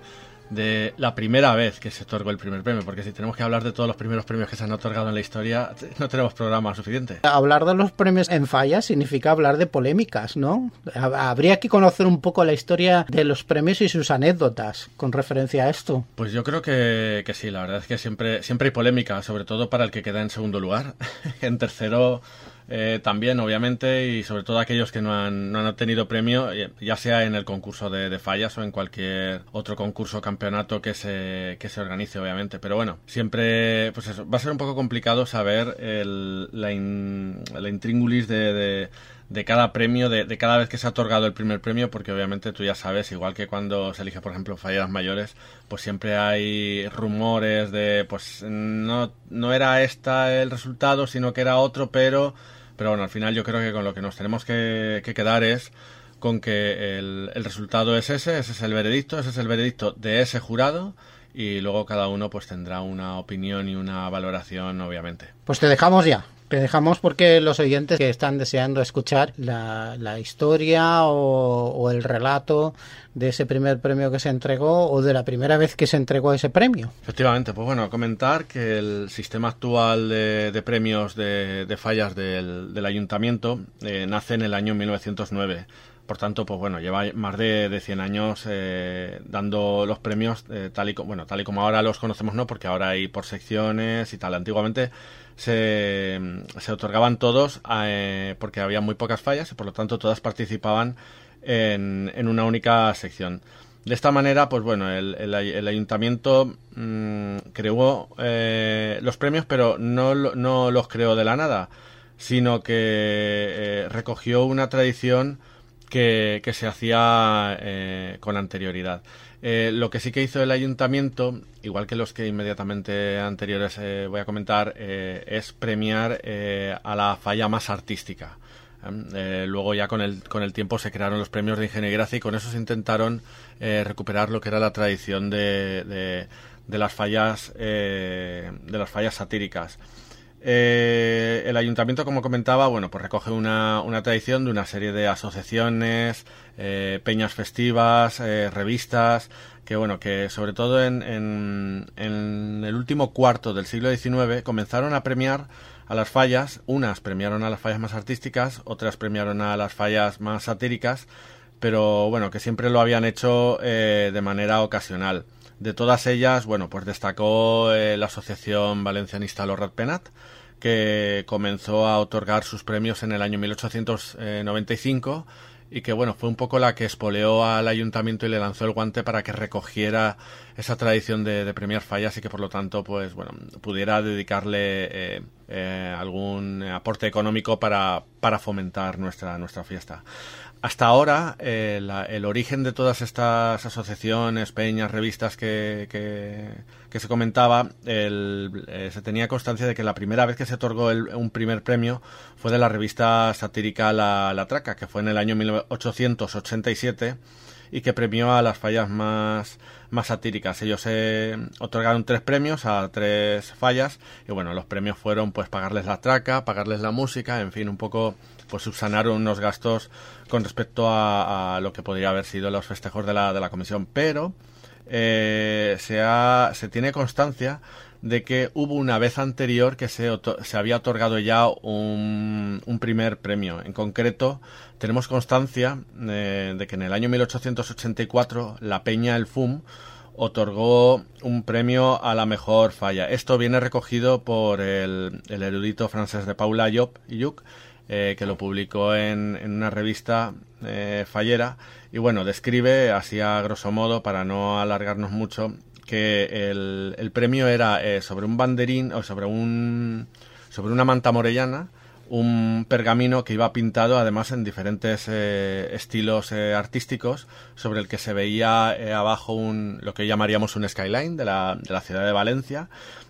de la primera vez que se otorgó el primer premio, porque si tenemos que hablar de todos los primeros premios que se han otorgado en la historia, no tenemos programa suficiente. Hablar de los premios en fallas significa hablar de polémicas, ¿no? Habría que conocer un poco la historia de los premios y sus anécdotas con referencia a esto. Pues yo creo que, que sí, la verdad es que siempre, siempre hay polémica, sobre todo para el que queda en segundo lugar. En tercero... Eh, también, obviamente, y sobre todo aquellos que no han, no han obtenido premio, ya sea en el concurso de, de fallas o en cualquier otro concurso o campeonato que se, que se organice, obviamente. Pero bueno, siempre pues eso, va a ser un poco complicado saber el, la, in, la intríngulis de, de, de cada premio, de, de cada vez que se ha otorgado el primer premio, porque obviamente tú ya sabes, igual que cuando se elige, por ejemplo, fallas mayores, pues siempre hay rumores de, pues no, no era esta el resultado, sino que era otro, pero... Pero bueno, al final yo creo que con lo que nos tenemos que, que quedar es con que el, el resultado es ese, ese es el veredicto, ese es el veredicto de ese jurado y luego cada uno pues tendrá una opinión y una valoración, obviamente. Pues te dejamos ya. Te dejamos porque los oyentes que están deseando escuchar la, la historia o, o el relato de ese primer premio que se entregó o de la primera vez que se entregó ese premio. Efectivamente, pues bueno, comentar que el sistema actual de, de premios de, de fallas del, del ayuntamiento eh, nace en el año mil novecientos nueve. Por tanto, pues bueno, lleva más de, de cien años eh, dando los premios eh, tal y como, bueno, tal y como ahora los conocemos, no, porque ahora hay por secciones y tal. Antiguamente se, se otorgaban todos eh, porque había muy pocas fallas y por lo tanto todas participaban en, en una única sección. De esta manera, pues bueno, el, el, el ayuntamiento mmm, creó eh, los premios, pero no, no los creó de la nada, sino que eh, recogió una tradición Que, que se hacía eh, con anterioridad. Eh, lo que sí que hizo el ayuntamiento, igual que los que inmediatamente anteriores eh, voy a comentar, eh, es premiar eh, a la falla más artística. Eh, luego ya con el, con el tiempo se crearon los premios de Ingenio y Gracia y con eso se intentaron eh, recuperar lo que era la tradición de, de, de las fallas eh, de las fallas satíricas. Eh, el ayuntamiento, como comentaba, bueno, pues recoge una, una tradición de una serie de asociaciones, eh, peñas festivas, eh, revistas, que bueno, que sobre todo en, en, en el último cuarto del siglo diecinueve comenzaron a premiar a las fallas. Unas premiaron a las fallas más artísticas, otras premiaron a las fallas más satíricas, pero bueno, que siempre lo habían hecho eh, de manera ocasional. De todas ellas, bueno, pues destacó eh, la Asociación Valencianista Los Ratpenat, que comenzó a otorgar sus premios en el año mil ochocientos noventa y cinco y que, bueno, fue un poco la que espoleó al ayuntamiento y le lanzó el guante para que recogiera esa tradición de, de premiar fallas y que, por lo tanto, pues, bueno, pudiera dedicarle eh, eh, algún aporte económico para, para fomentar nuestra, nuestra fiesta. Hasta ahora, eh, la, el origen de todas estas asociaciones, peñas, revistas que, que, que se comentaba, el, eh, se tenía constancia de que la primera vez que se otorgó el, un primer premio fue de la revista satírica La, la Traca, que fue en el año mil ochocientos ochenta y siete y que premió a las fallas más, más satíricas. Ellos eh, otorgaron tres premios a tres fallas y bueno, los premios fueron pues pagarles la traca, pagarles la música, en fin, un poco pues subsanar unos gastos con respecto a, a lo que podría haber sido los festejos de la, de la comisión. Pero eh, se, ha, se tiene constancia de que hubo una vez anterior que se, se había otorgado ya un, un primer premio. En concreto, tenemos constancia eh, de que en el año mil ochocientos ochenta y cuatro la Peña El Fum otorgó un premio a la mejor falla. Esto viene recogido por el, el erudito francés de Paula Llop y Lluc, eh, que lo publicó en, en una revista eh, fallera, y bueno, describe así a grosso modo, para no alargarnos mucho, que el, el premio era eh, sobre un banderín o sobre un sobre una manta morellana, un pergamino que iba pintado además en diferentes eh, estilos eh, artísticos, sobre el que se veía eh, abajo un, lo que hoy llamaríamos un skyline de la, de la ciudad de Valencia,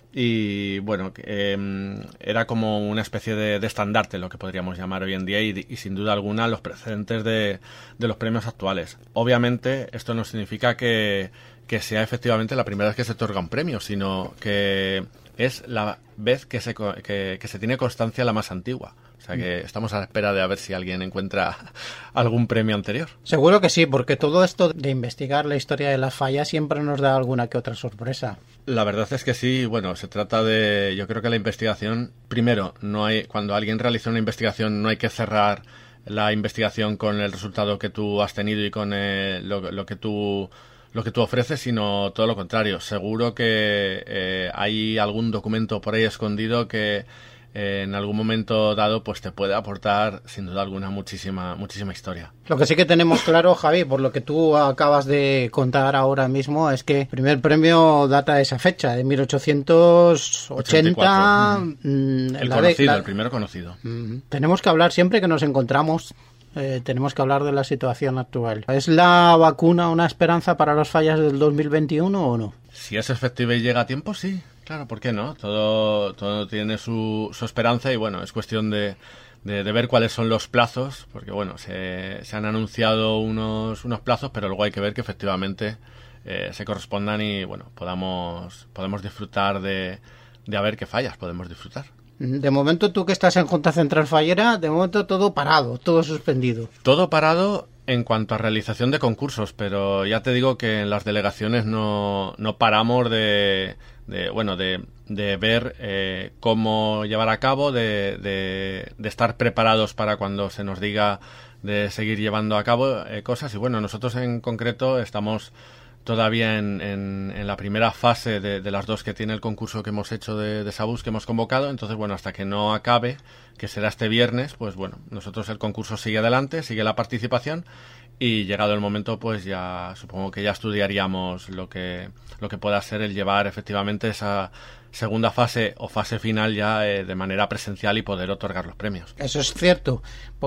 y bueno, eh, era como una especie de, de estandarte, lo que podríamos llamar hoy en día, y, y sin duda alguna los precedentes de, de los premios actuales. Obviamente esto no significa que, que sea efectivamente la primera vez que se otorga un premio, sino que es la vez que se, que, que se tiene constancia la más antigua. O sea que estamos a la espera de a ver si alguien encuentra algún premio anterior. Seguro que sí, porque todo esto de investigar la historia de las fallas siempre nos da alguna que otra sorpresa. La verdad es que sí. Bueno, se trata de... Yo creo que la investigación... Primero, no hay cuando alguien realiza una investigación no hay que cerrar la investigación con el resultado que tú has tenido y con eh, lo, lo que tú... lo que tú ofreces, sino todo lo contrario. Seguro que eh, hay algún documento por ahí escondido que eh, en algún momento dado pues te puede aportar sin duda alguna muchísima muchísima historia. Lo que sí que tenemos claro, Javi, por lo que tú acabas de contar ahora mismo, es que el primer premio data de esa fecha, de mil ochocientos ochenta. Mm. El la conocido, de, la... el primero conocido. Mm. Tenemos que hablar siempre que nos encontramos. Eh, tenemos que hablar de la situación actual. ¿Es la vacuna una esperanza para las fallas del dos mil veintiuno o no? Si es efectiva y llega a tiempo, sí. Claro, ¿por qué no? Todo, todo tiene su, su esperanza y bueno, es cuestión de, de, de ver cuáles son los plazos, porque bueno, se, se han anunciado unos, unos plazos, pero luego hay que ver que efectivamente eh, se correspondan y bueno, podamos, podemos disfrutar de, de a ver qué fallas podemos disfrutar. De momento, tú que estás en Junta Central Fallera, de momento todo parado, todo suspendido. Todo parado en cuanto a realización de concursos, pero ya te digo que en las delegaciones no, no paramos de, de bueno de, de ver eh, cómo llevar a cabo, de, de, de estar preparados para cuando se nos diga de seguir llevando a cabo eh, cosas. Y bueno, nosotros en concreto estamos todavía en, en, en la primera fase de, de las dos que tiene el concurso que hemos hecho de, de Sabús, que hemos convocado. Entonces, bueno, hasta que no acabe, que será este viernes, pues bueno, nosotros el concurso sigue adelante, sigue la participación y llegado el momento, pues ya supongo que ya estudiaríamos lo que, lo que pueda ser el llevar efectivamente esa segunda fase o fase final ya eh, de manera presencial y poder otorgar los premios. Eso es cierto,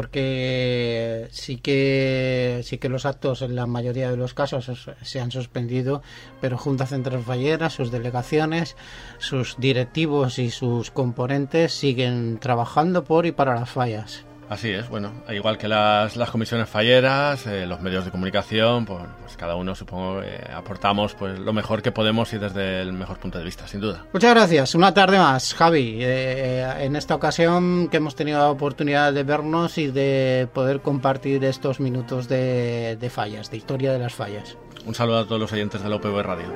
porque sí que sí que los actos en la mayoría de los casos se han suspendido, pero Junta Central Fallera, sus delegaciones, sus directivos y sus componentes siguen trabajando por y para las fallas. Así es, bueno, igual que las, las comisiones falleras, eh, los medios de comunicación, pues, pues cada uno supongo eh, aportamos pues lo mejor que podemos y desde el mejor punto de vista, sin duda. Muchas gracias, una tarde más, Javi, eh, en esta ocasión que hemos tenido la oportunidad de vernos y de poder compartir estos minutos de, de fallas, de historia de las fallas. Un saludo a todos los oyentes de la U P V Radio.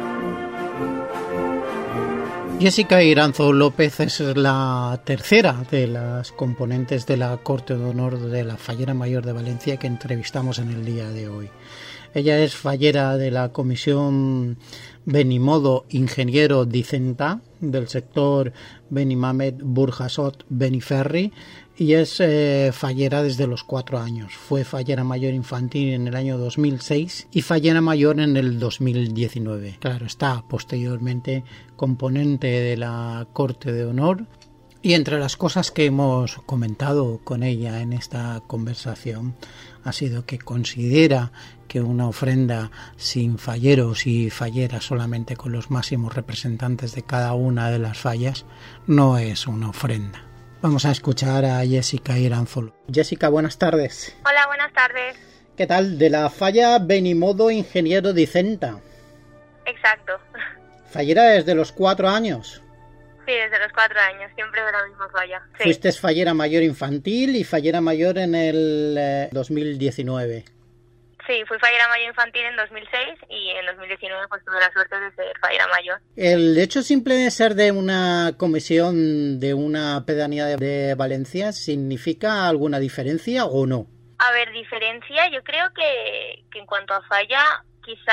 Jessica Iranzo López es la tercera de las componentes de la Corte de Honor de la Fallera Mayor de Valencia que entrevistamos en el día de hoy. Ella es fallera de la Comisión Benimodo Ingeniero Dicenta del sector Benimamet Burjasot Beniferri y es eh, fallera desde los cuatro años. Fue fallera mayor infantil en el año dos mil seis y fallera mayor en el dos mil diecinueve. Claro está, posteriormente componente de la Corte de Honor. Y entre las cosas que hemos comentado con ella en esta conversación ha sido que considera que una ofrenda sin falleros y falleras, solamente con los máximos representantes de cada una de las fallas, no es una ofrenda. Vamos a escuchar a Jessica Iranzo. Jessica, buenas tardes. Hola, buenas tardes. ¿Qué tal? De la falla Benimodo Ingeniero Dicenta. Exacto. ¿Fallera desde los cuatro años? Sí, desde los cuatro años, siempre de la misma falla. Sí. Fuiste fallera mayor infantil y fallera mayor en el eh, dos mil diecinueve. Sí, fui fallera mayor infantil en dos mil seis y en dos mil diecinueve pues tuve la suerte de ser fallera mayor. ¿El hecho simple de ser de una comisión de una pedanía de, de Valencia significa alguna diferencia o no? A ver, diferencia, yo creo que, que en cuanto a falla quizá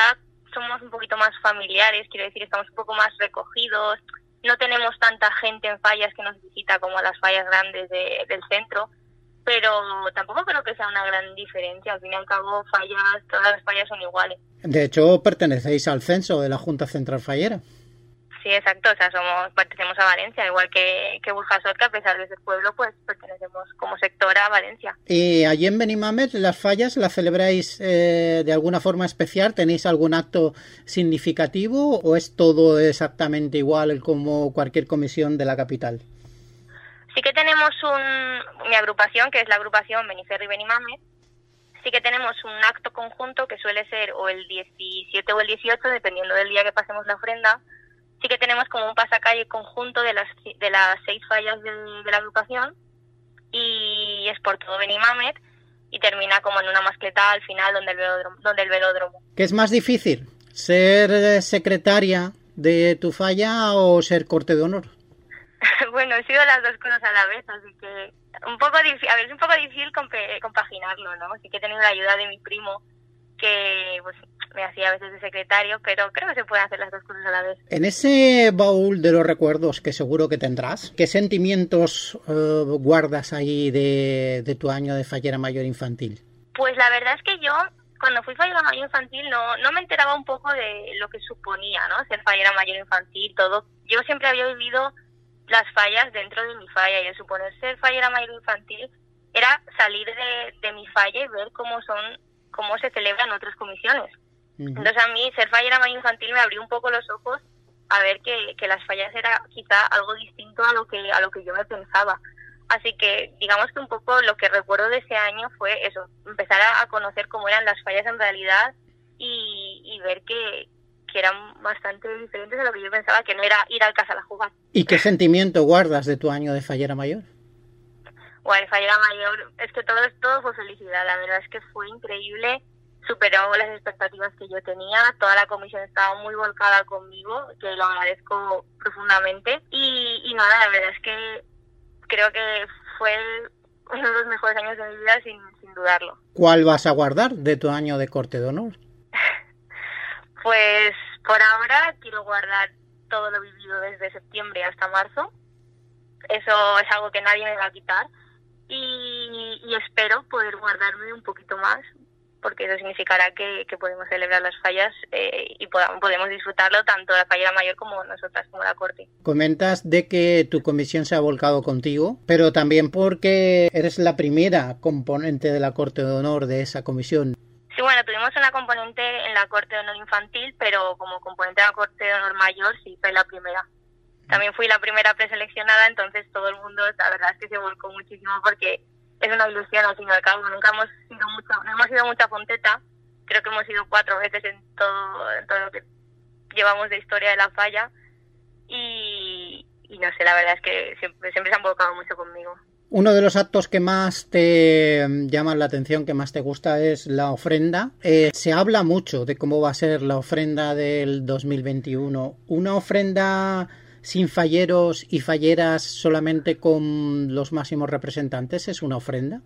somos un poquito más familiares, quiero decir, estamos un poco más recogidos, no tenemos tanta gente en fallas que nos visita como las fallas grandes de, del centro, pero tampoco creo que sea una gran diferencia. Al fin y al cabo, fallas, todas las fallas son iguales. De hecho, pertenecéis al censo de la Junta Central Fallera. Sí, exacto, o sea, somos pertenecemos a Valencia, igual que, que Burjasot, que a pesar de ser pueblo, pues pertenecemos como sector a Valencia. Y allí en Benimàmet, ¿las fallas las celebráis eh, de alguna forma especial? ¿Tenéis algún acto significativo o es todo exactamente igual como cualquier comisión de la capital? Sí que tenemos un, mi agrupación, que es la agrupación Beniferri Benimàmet, sí que tenemos un acto conjunto que suele ser o el diecisiete o el dieciocho, dependiendo del día que pasemos la ofrenda. Sí que tenemos como un pasacalle conjunto de las de las seis fallas de, de la agrupación y es por todo Benimàmet y termina como en una mascleta al final donde el velódromo, donde el velódromo. ¿Qué es más difícil? ¿Ser secretaria de tu falla o ser corte de honor? Bueno, he sido las dos cosas a la vez, así que un poco difícil, a ver, es un poco difícil comp- compaginarlo, ¿no? Sí que he tenido la ayuda de mi primo que pues me hacía a veces de secretario, pero creo que se pueden hacer las dos cosas a la vez. En ese baúl de los recuerdos que seguro que tendrás, ¿qué sentimientos uh, guardas ahí de, de tu año de fallera mayor infantil? Pues la verdad es que yo, cuando fui fallera mayor infantil, no, no me enteraba un poco de lo que suponía, ¿no? Ser fallera mayor infantil, todo. Yo siempre había vivido las fallas dentro de mi falla y el suponer ser fallera mayor infantil era salir de, de mi falla y ver cómo son, cómo se celebran otras comisiones. Entonces a mí ser fallera mayor infantil me abrió un poco los ojos a ver que, que las fallas era quizá algo distinto a lo que a lo que yo me pensaba. Así que digamos que un poco lo que recuerdo de ese año fue eso, empezar a, a conocer cómo eran las fallas en realidad y, y ver que, que eran bastante diferentes a lo que yo pensaba, que no era ir al casal a jugar. ¿Y qué sentimiento guardas de tu año de fallera mayor? Bueno, fallera mayor, es que todo, todo fue felicidad, la verdad es que fue increíble. Superó las expectativas que yo tenía, toda la comisión estaba muy volcada conmigo, que lo agradezco profundamente y, y nada, la verdad es que creo que fue uno de los mejores años de mi vida sin, sin dudarlo. ¿Cuál vas a guardar de tu año de corte de honor? Pues por ahora quiero guardar todo lo vivido desde septiembre hasta marzo, eso es algo que nadie me va a quitar y, y espero poder guardarme un poquito más, porque eso significará que, que podemos celebrar las fallas eh, y podamos, podemos disfrutarlo tanto la fallera mayor como nosotras, como la corte. Comentas de que tu comisión se ha volcado contigo, pero también porque eres la primera componente de la corte de honor de esa comisión. Sí, bueno, tuvimos una componente en la corte de honor infantil, pero como componente de la corte de honor mayor sí fui la primera. También fui la primera preseleccionada, entonces todo el mundo, la verdad es que se volcó muchísimo porque es una ilusión al fin y al cabo. Nunca hemos sido mucho, no hemos sido mucha fonteta, creo que hemos ido cuatro veces en todo, en todo lo que llevamos de historia de la falla y, y no sé, la verdad es que siempre, siempre se han volcado mucho conmigo. Uno de los actos que más te llaman la atención, que más te gusta, es la ofrenda. Eh, se habla mucho de cómo va a ser la ofrenda del dos mil veintiuno. ¿Una ofrenda sin falleros y falleras solamente con los máximos representantes es una ofrenda?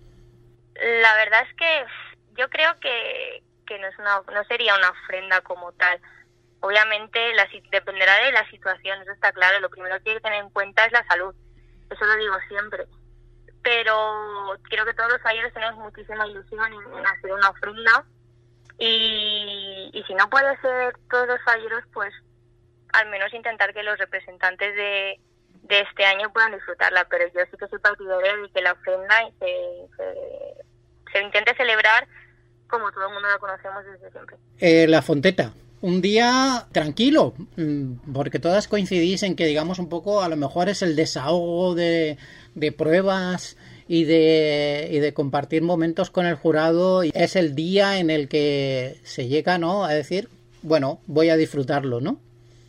La verdad es que yo creo que, que no es una, no sería una ofrenda como tal. Obviamente la, dependerá de la situación, eso está claro. Lo primero que hay que tener en cuenta es la salud, eso lo digo siempre. Pero creo que todos los falleros tenemos muchísima ilusión en, en hacer una ofrenda y, y si no puede ser todos los falleros, pues al menos intentar que los representantes de, de este año puedan disfrutarla, pero yo sí que soy partidaria de que la ofrenda se, se, se intente celebrar como todo el mundo la conocemos desde siempre. Eh, la fonteta, un día tranquilo, porque todas coincidís en que, digamos, un poco a lo mejor es el desahogo de, de pruebas y de, y de compartir momentos con el jurado, y es el día en el que se llega, ¿no?, a decir, bueno, voy a disfrutarlo, ¿no?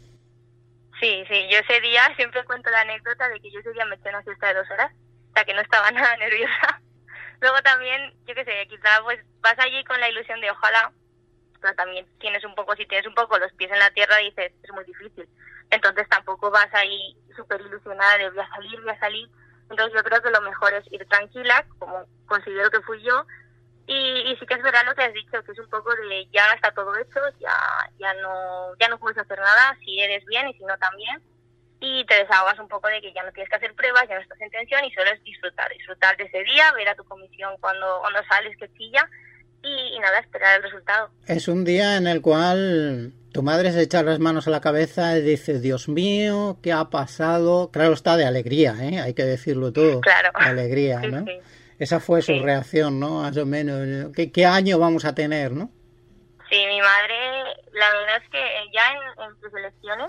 Sí, sí, yo ese día siempre cuento la anécdota de que yo ese día me eché una siesta de dos horas, o sea que no estaba nada nerviosa. Luego también, yo qué sé, quizá pues vas allí con la ilusión de ojalá, pero también tienes un poco, si tienes un poco los pies en la tierra, dices, es muy difícil. Entonces tampoco vas ahí súper ilusionada de voy a salir, voy a salir. Entonces yo creo que lo mejor es ir tranquila, como considero que fui yo, Y, y sí que es verdad lo que has dicho, que es un poco de ya está todo hecho, ya ya no ya no puedes hacer nada, si eres bien y si no también, y te desahogas un poco de que ya no tienes que hacer pruebas, ya no estás en tensión y solo es disfrutar, disfrutar de ese día, ver a tu comisión cuando, cuando sales que chilla y, y nada, esperar el resultado. Es un día en el cual tu madre se echa las manos a la cabeza y dice, Dios mío, ¿qué ha pasado? Claro, está de alegría, ¿eh? Hay que decirlo todo. Claro. De alegría, sí, ¿no? Sí. Esa fue su sí. reacción, ¿no? Más o menos. ¿Qué, qué año vamos a tener, no? Sí, mi madre, la verdad es que ya en, en sus elecciones,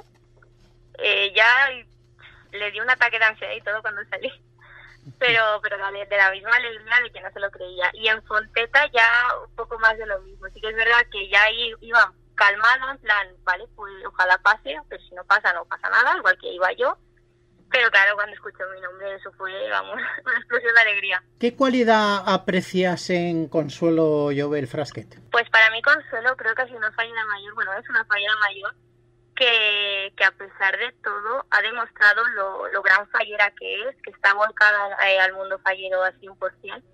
eh, ya le dio un ataque de ansiedad y todo cuando salí. Pero pero de, de la misma alegría de que no se lo creía. Y en Fonteta ya un poco más de lo mismo. Sí que es verdad que ya iba calmado, en plan, vale, pues ojalá pase, pero si no pasa, no pasa nada, igual que iba yo. Pero claro, cuando escuché mi nombre, eso fue, vamos, una explosión de alegría. ¿Qué cualidad aprecias en Consuelo Llobel Frasquet? Pues para mí Consuelo creo que ha sido una fallera mayor, bueno, es una fallera mayor, que, que a pesar de todo ha demostrado lo, lo gran fallera que es, que está volcada eh, al mundo fallero al cien por ciento.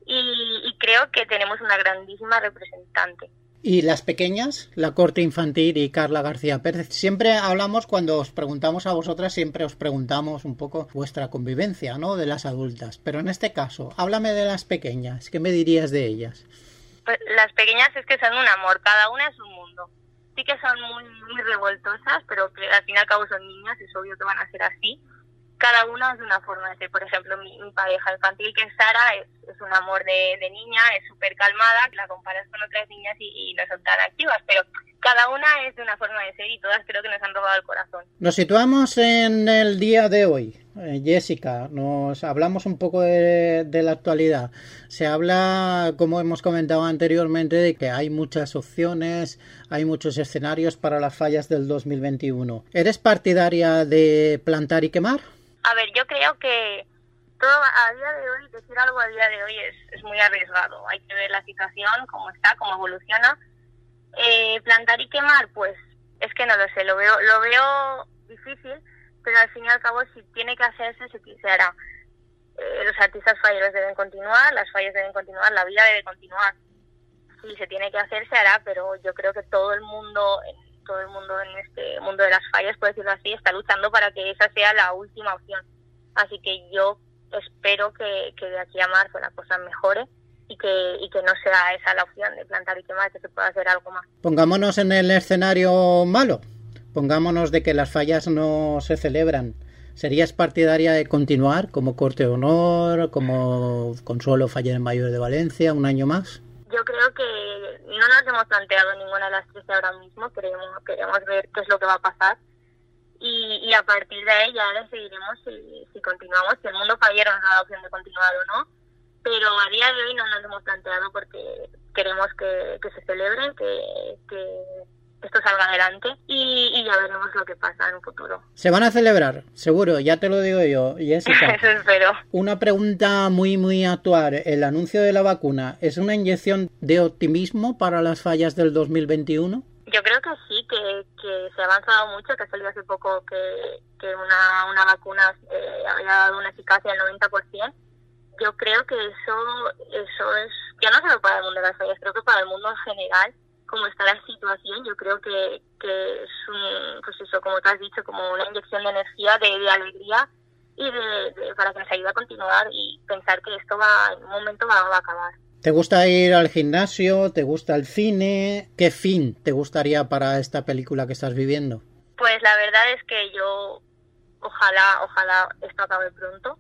Y, y creo que tenemos una grandísima representante. ¿Y las pequeñas? La corte infantil y Carla García Pérez. Siempre hablamos, cuando os preguntamos a vosotras, siempre os preguntamos un poco vuestra convivencia, ¿no? De las adultas. Pero en este caso, háblame de las pequeñas. ¿Qué me dirías de ellas? Pues las pequeñas es que son un amor, cada una es un mundo. Sí que son muy, muy revoltosas, pero que al fin y al cabo son niñas, es obvio que van a ser así. Cada una es de una forma de ser. Por ejemplo, mi, mi pareja infantil, que es Sara, es, es un amor de, de niña, es súper calmada, la comparas con otras niñas y, y no son tan activas, pero cada una es de una forma de ser y todas creo que nos han robado el corazón. Nos situamos en el día de hoy. Eh, Jessica, nos hablamos un poco de, de la actualidad. Se habla, como hemos comentado anteriormente, de que hay muchas opciones, hay muchos escenarios para las fallas del dos mil veintiuno. ¿Eres partidaria de plantar y quemar? A ver, yo creo que todo a día de hoy, decir algo a día de hoy es, es muy arriesgado. Hay que ver la situación, cómo está, cómo evoluciona. Eh, plantar y quemar, pues es que no lo sé, lo veo lo veo difícil, pero al fin y al cabo si tiene que hacerse, se hará. Eh, los artistas falleros deben continuar, las fallas deben continuar, la vida debe continuar. Si se tiene que hacer, se hará, pero yo creo que todo el mundo... todo el mundo en este mundo de las fallas, por decirlo así, está luchando para que esa sea la última opción. Así que yo espero que, que de aquí a marzo la cosa mejore y que, y que no sea esa la opción de plantar y quemar, que se pueda hacer algo más. Pongámonos en el escenario malo, pongámonos de que las fallas no se celebran. ¿Serías partidaria de continuar como corte de honor, como Consuelo Fallera Mayor de Valencia, un año más? Yo creo que no nos hemos planteado ninguna de las tres ahora mismo, queremos, queremos ver qué es lo que va a pasar y, y a partir de ahí ya decidiremos si, si continuamos, si el mundo fallero nos da la opción de continuar o no, pero a día de hoy no nos hemos planteado porque queremos que, que se celebre, que, que esto salga adelante y, y ya veremos lo que pasa en un futuro. Se van a celebrar, seguro, ya te lo digo yo, Jessica. Eso espero. Una pregunta muy muy actual, ¿el anuncio de la vacuna es una inyección de optimismo para las fallas del dos mil veintiuno? Yo creo que sí, que, que se ha avanzado mucho, que ha salido hace poco que, que una, una vacuna eh, había dado una eficacia del noventa por ciento. Yo creo que eso eso es, ya no solo para el mundo de las fallas, creo que para el mundo en general, como está la situación, yo creo que, que es un, pues eso, como te has dicho, como una inyección de energía, de, de alegría y de, de, para que nos ayude a continuar y pensar que esto va, en un momento va, va a acabar. ¿Te gusta ir al gimnasio? ¿Te gusta el cine? ¿Qué fin te gustaría para esta película que estás viviendo? Pues la verdad es que yo, ojalá, ojalá esto acabe pronto,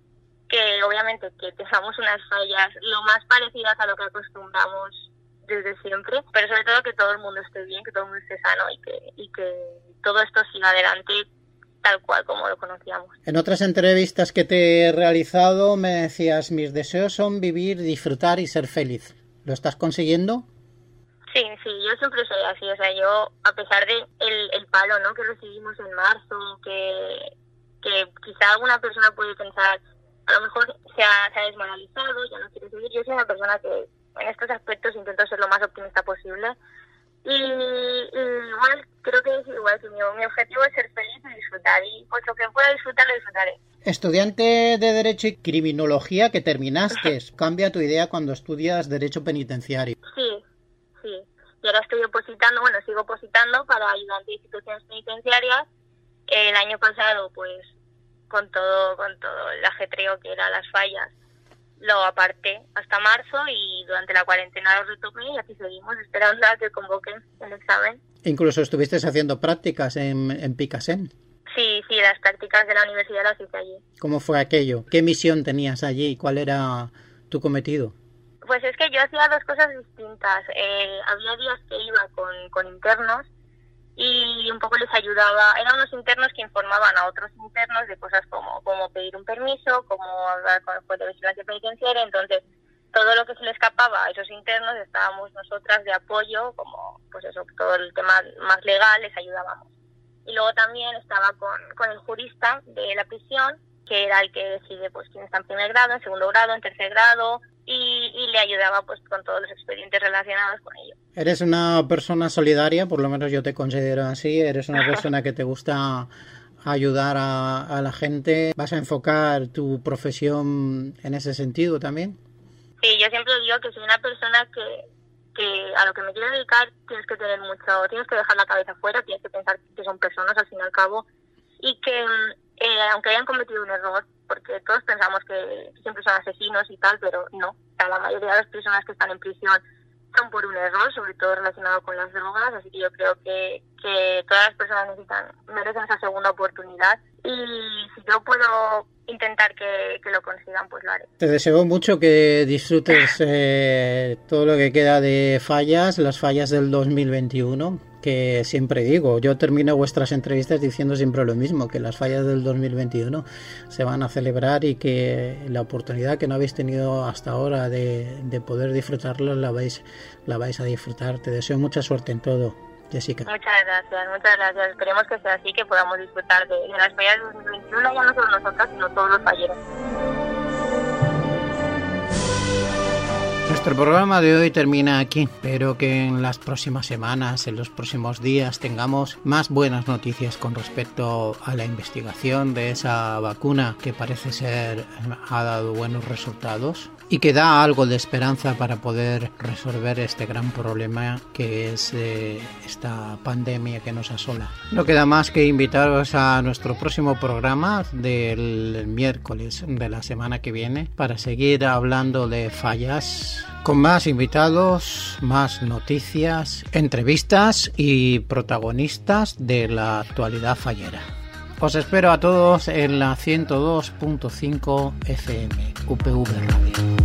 que obviamente que tengamos unas fallas lo más parecidas a lo que acostumbramos desde siempre, pero sobre todo que todo el mundo esté bien, que todo el mundo esté sano y que, y que todo esto siga adelante tal cual como lo conocíamos. En otras entrevistas que te he realizado me decías, mis deseos son vivir, disfrutar y ser feliz. ¿Lo estás consiguiendo? Sí, sí, yo siempre soy así, o sea, yo a pesar de el, el palo, ¿no?, que recibimos en marzo, que, que quizá alguna persona puede pensar, a lo mejor se ha, se ha desmoralizado, ya no quiere seguir, yo soy una persona que en estos aspectos intento ser lo más optimista posible y, y igual creo que es igual que mi, mi objetivo es ser feliz y disfrutar y pues lo que pueda disfrutar lo disfrutaré. Estudiante de Derecho y Criminología que terminaste, ¿cambia tu idea cuando estudias Derecho Penitenciario? Sí, sí. Y ahora estoy opositando, bueno, sigo opositando para ayudante de instituciones penitenciarias. El año pasado, pues, con todo, con todo el ajetreo que eran las fallas, lo aparté hasta marzo y durante la cuarentena lo retomé y aquí seguimos esperando a que convoquen el examen. Incluso estuviste haciendo prácticas en, en Picasen. Sí, sí, las prácticas de la universidad las hice allí. ¿Cómo fue aquello? ¿Qué misión tenías allí? ¿Cuál era tu cometido? Pues es que yo hacía dos cosas distintas. Eh, había días que iba con, con internos y un poco les ayudaba. Eran unos internos que informaban a otros internos de cosas como, como pedir un permiso, como hablar con el juez de vigilancia penitenciaria. Entonces, todo lo que se le escapaba a esos internos estábamos nosotras de apoyo, como pues eso, todo el tema más legal les ayudábamos. Y luego también estaba con, con el jurista de la prisión, que era el que decide pues quién está en primer grado, en segundo grado, en tercer grado, y, y le ayudaba pues con todos los expedientes relacionados con ello. Eres una persona solidaria, por lo menos yo te considero así, eres una persona que te gusta ayudar a, a la gente. ¿Vas a enfocar tu profesión en ese sentido también? Sí, yo siempre digo que soy una persona que... que a lo que me quiero dedicar tienes que tener mucho, tienes que dejar la cabeza fuera, tienes que pensar que son personas al fin y al cabo y que eh, aunque hayan cometido un error, porque todos pensamos que siempre son asesinos y tal, pero no, o sea, la mayoría de las personas que están en prisión son por un error, sobre todo relacionado con las drogas, así que yo creo que, que todas las personas necesitan, merecen esa segunda oportunidad y si yo puedo intentar que, que lo consigan, pues lo haré. Te deseo mucho que disfrutes eh, todo lo que queda de fallas, las fallas del dos mil veintiuno, que siempre digo, yo termino vuestras entrevistas diciendo siempre lo mismo, que las fallas del dos mil veintiuno se van a celebrar y que la oportunidad que no habéis tenido hasta ahora de, de poder disfrutarlo la vais, la vais a disfrutar. Te deseo mucha suerte en todo, Jessica. Muchas gracias, muchas gracias. Esperemos que sea así, que podamos disfrutar de, de las fallas del dos mil veintiuno, ya no solo nosotras, sino todos los falleros. Nuestro programa de hoy termina aquí. Espero que en las próximas semanas, en los próximos días, tengamos más buenas noticias con respecto a la investigación de esa vacuna que parece ser ha dado buenos resultados y que da algo de esperanza para poder resolver este gran problema que es eh, esta pandemia que nos asola. No queda más que invitaros a nuestro próximo programa del miércoles de la semana que viene para seguir hablando de fallas con más invitados, más noticias, entrevistas y protagonistas de la actualidad fallera. Os espero a todos en la ciento dos punto cinco F M U P V Radio.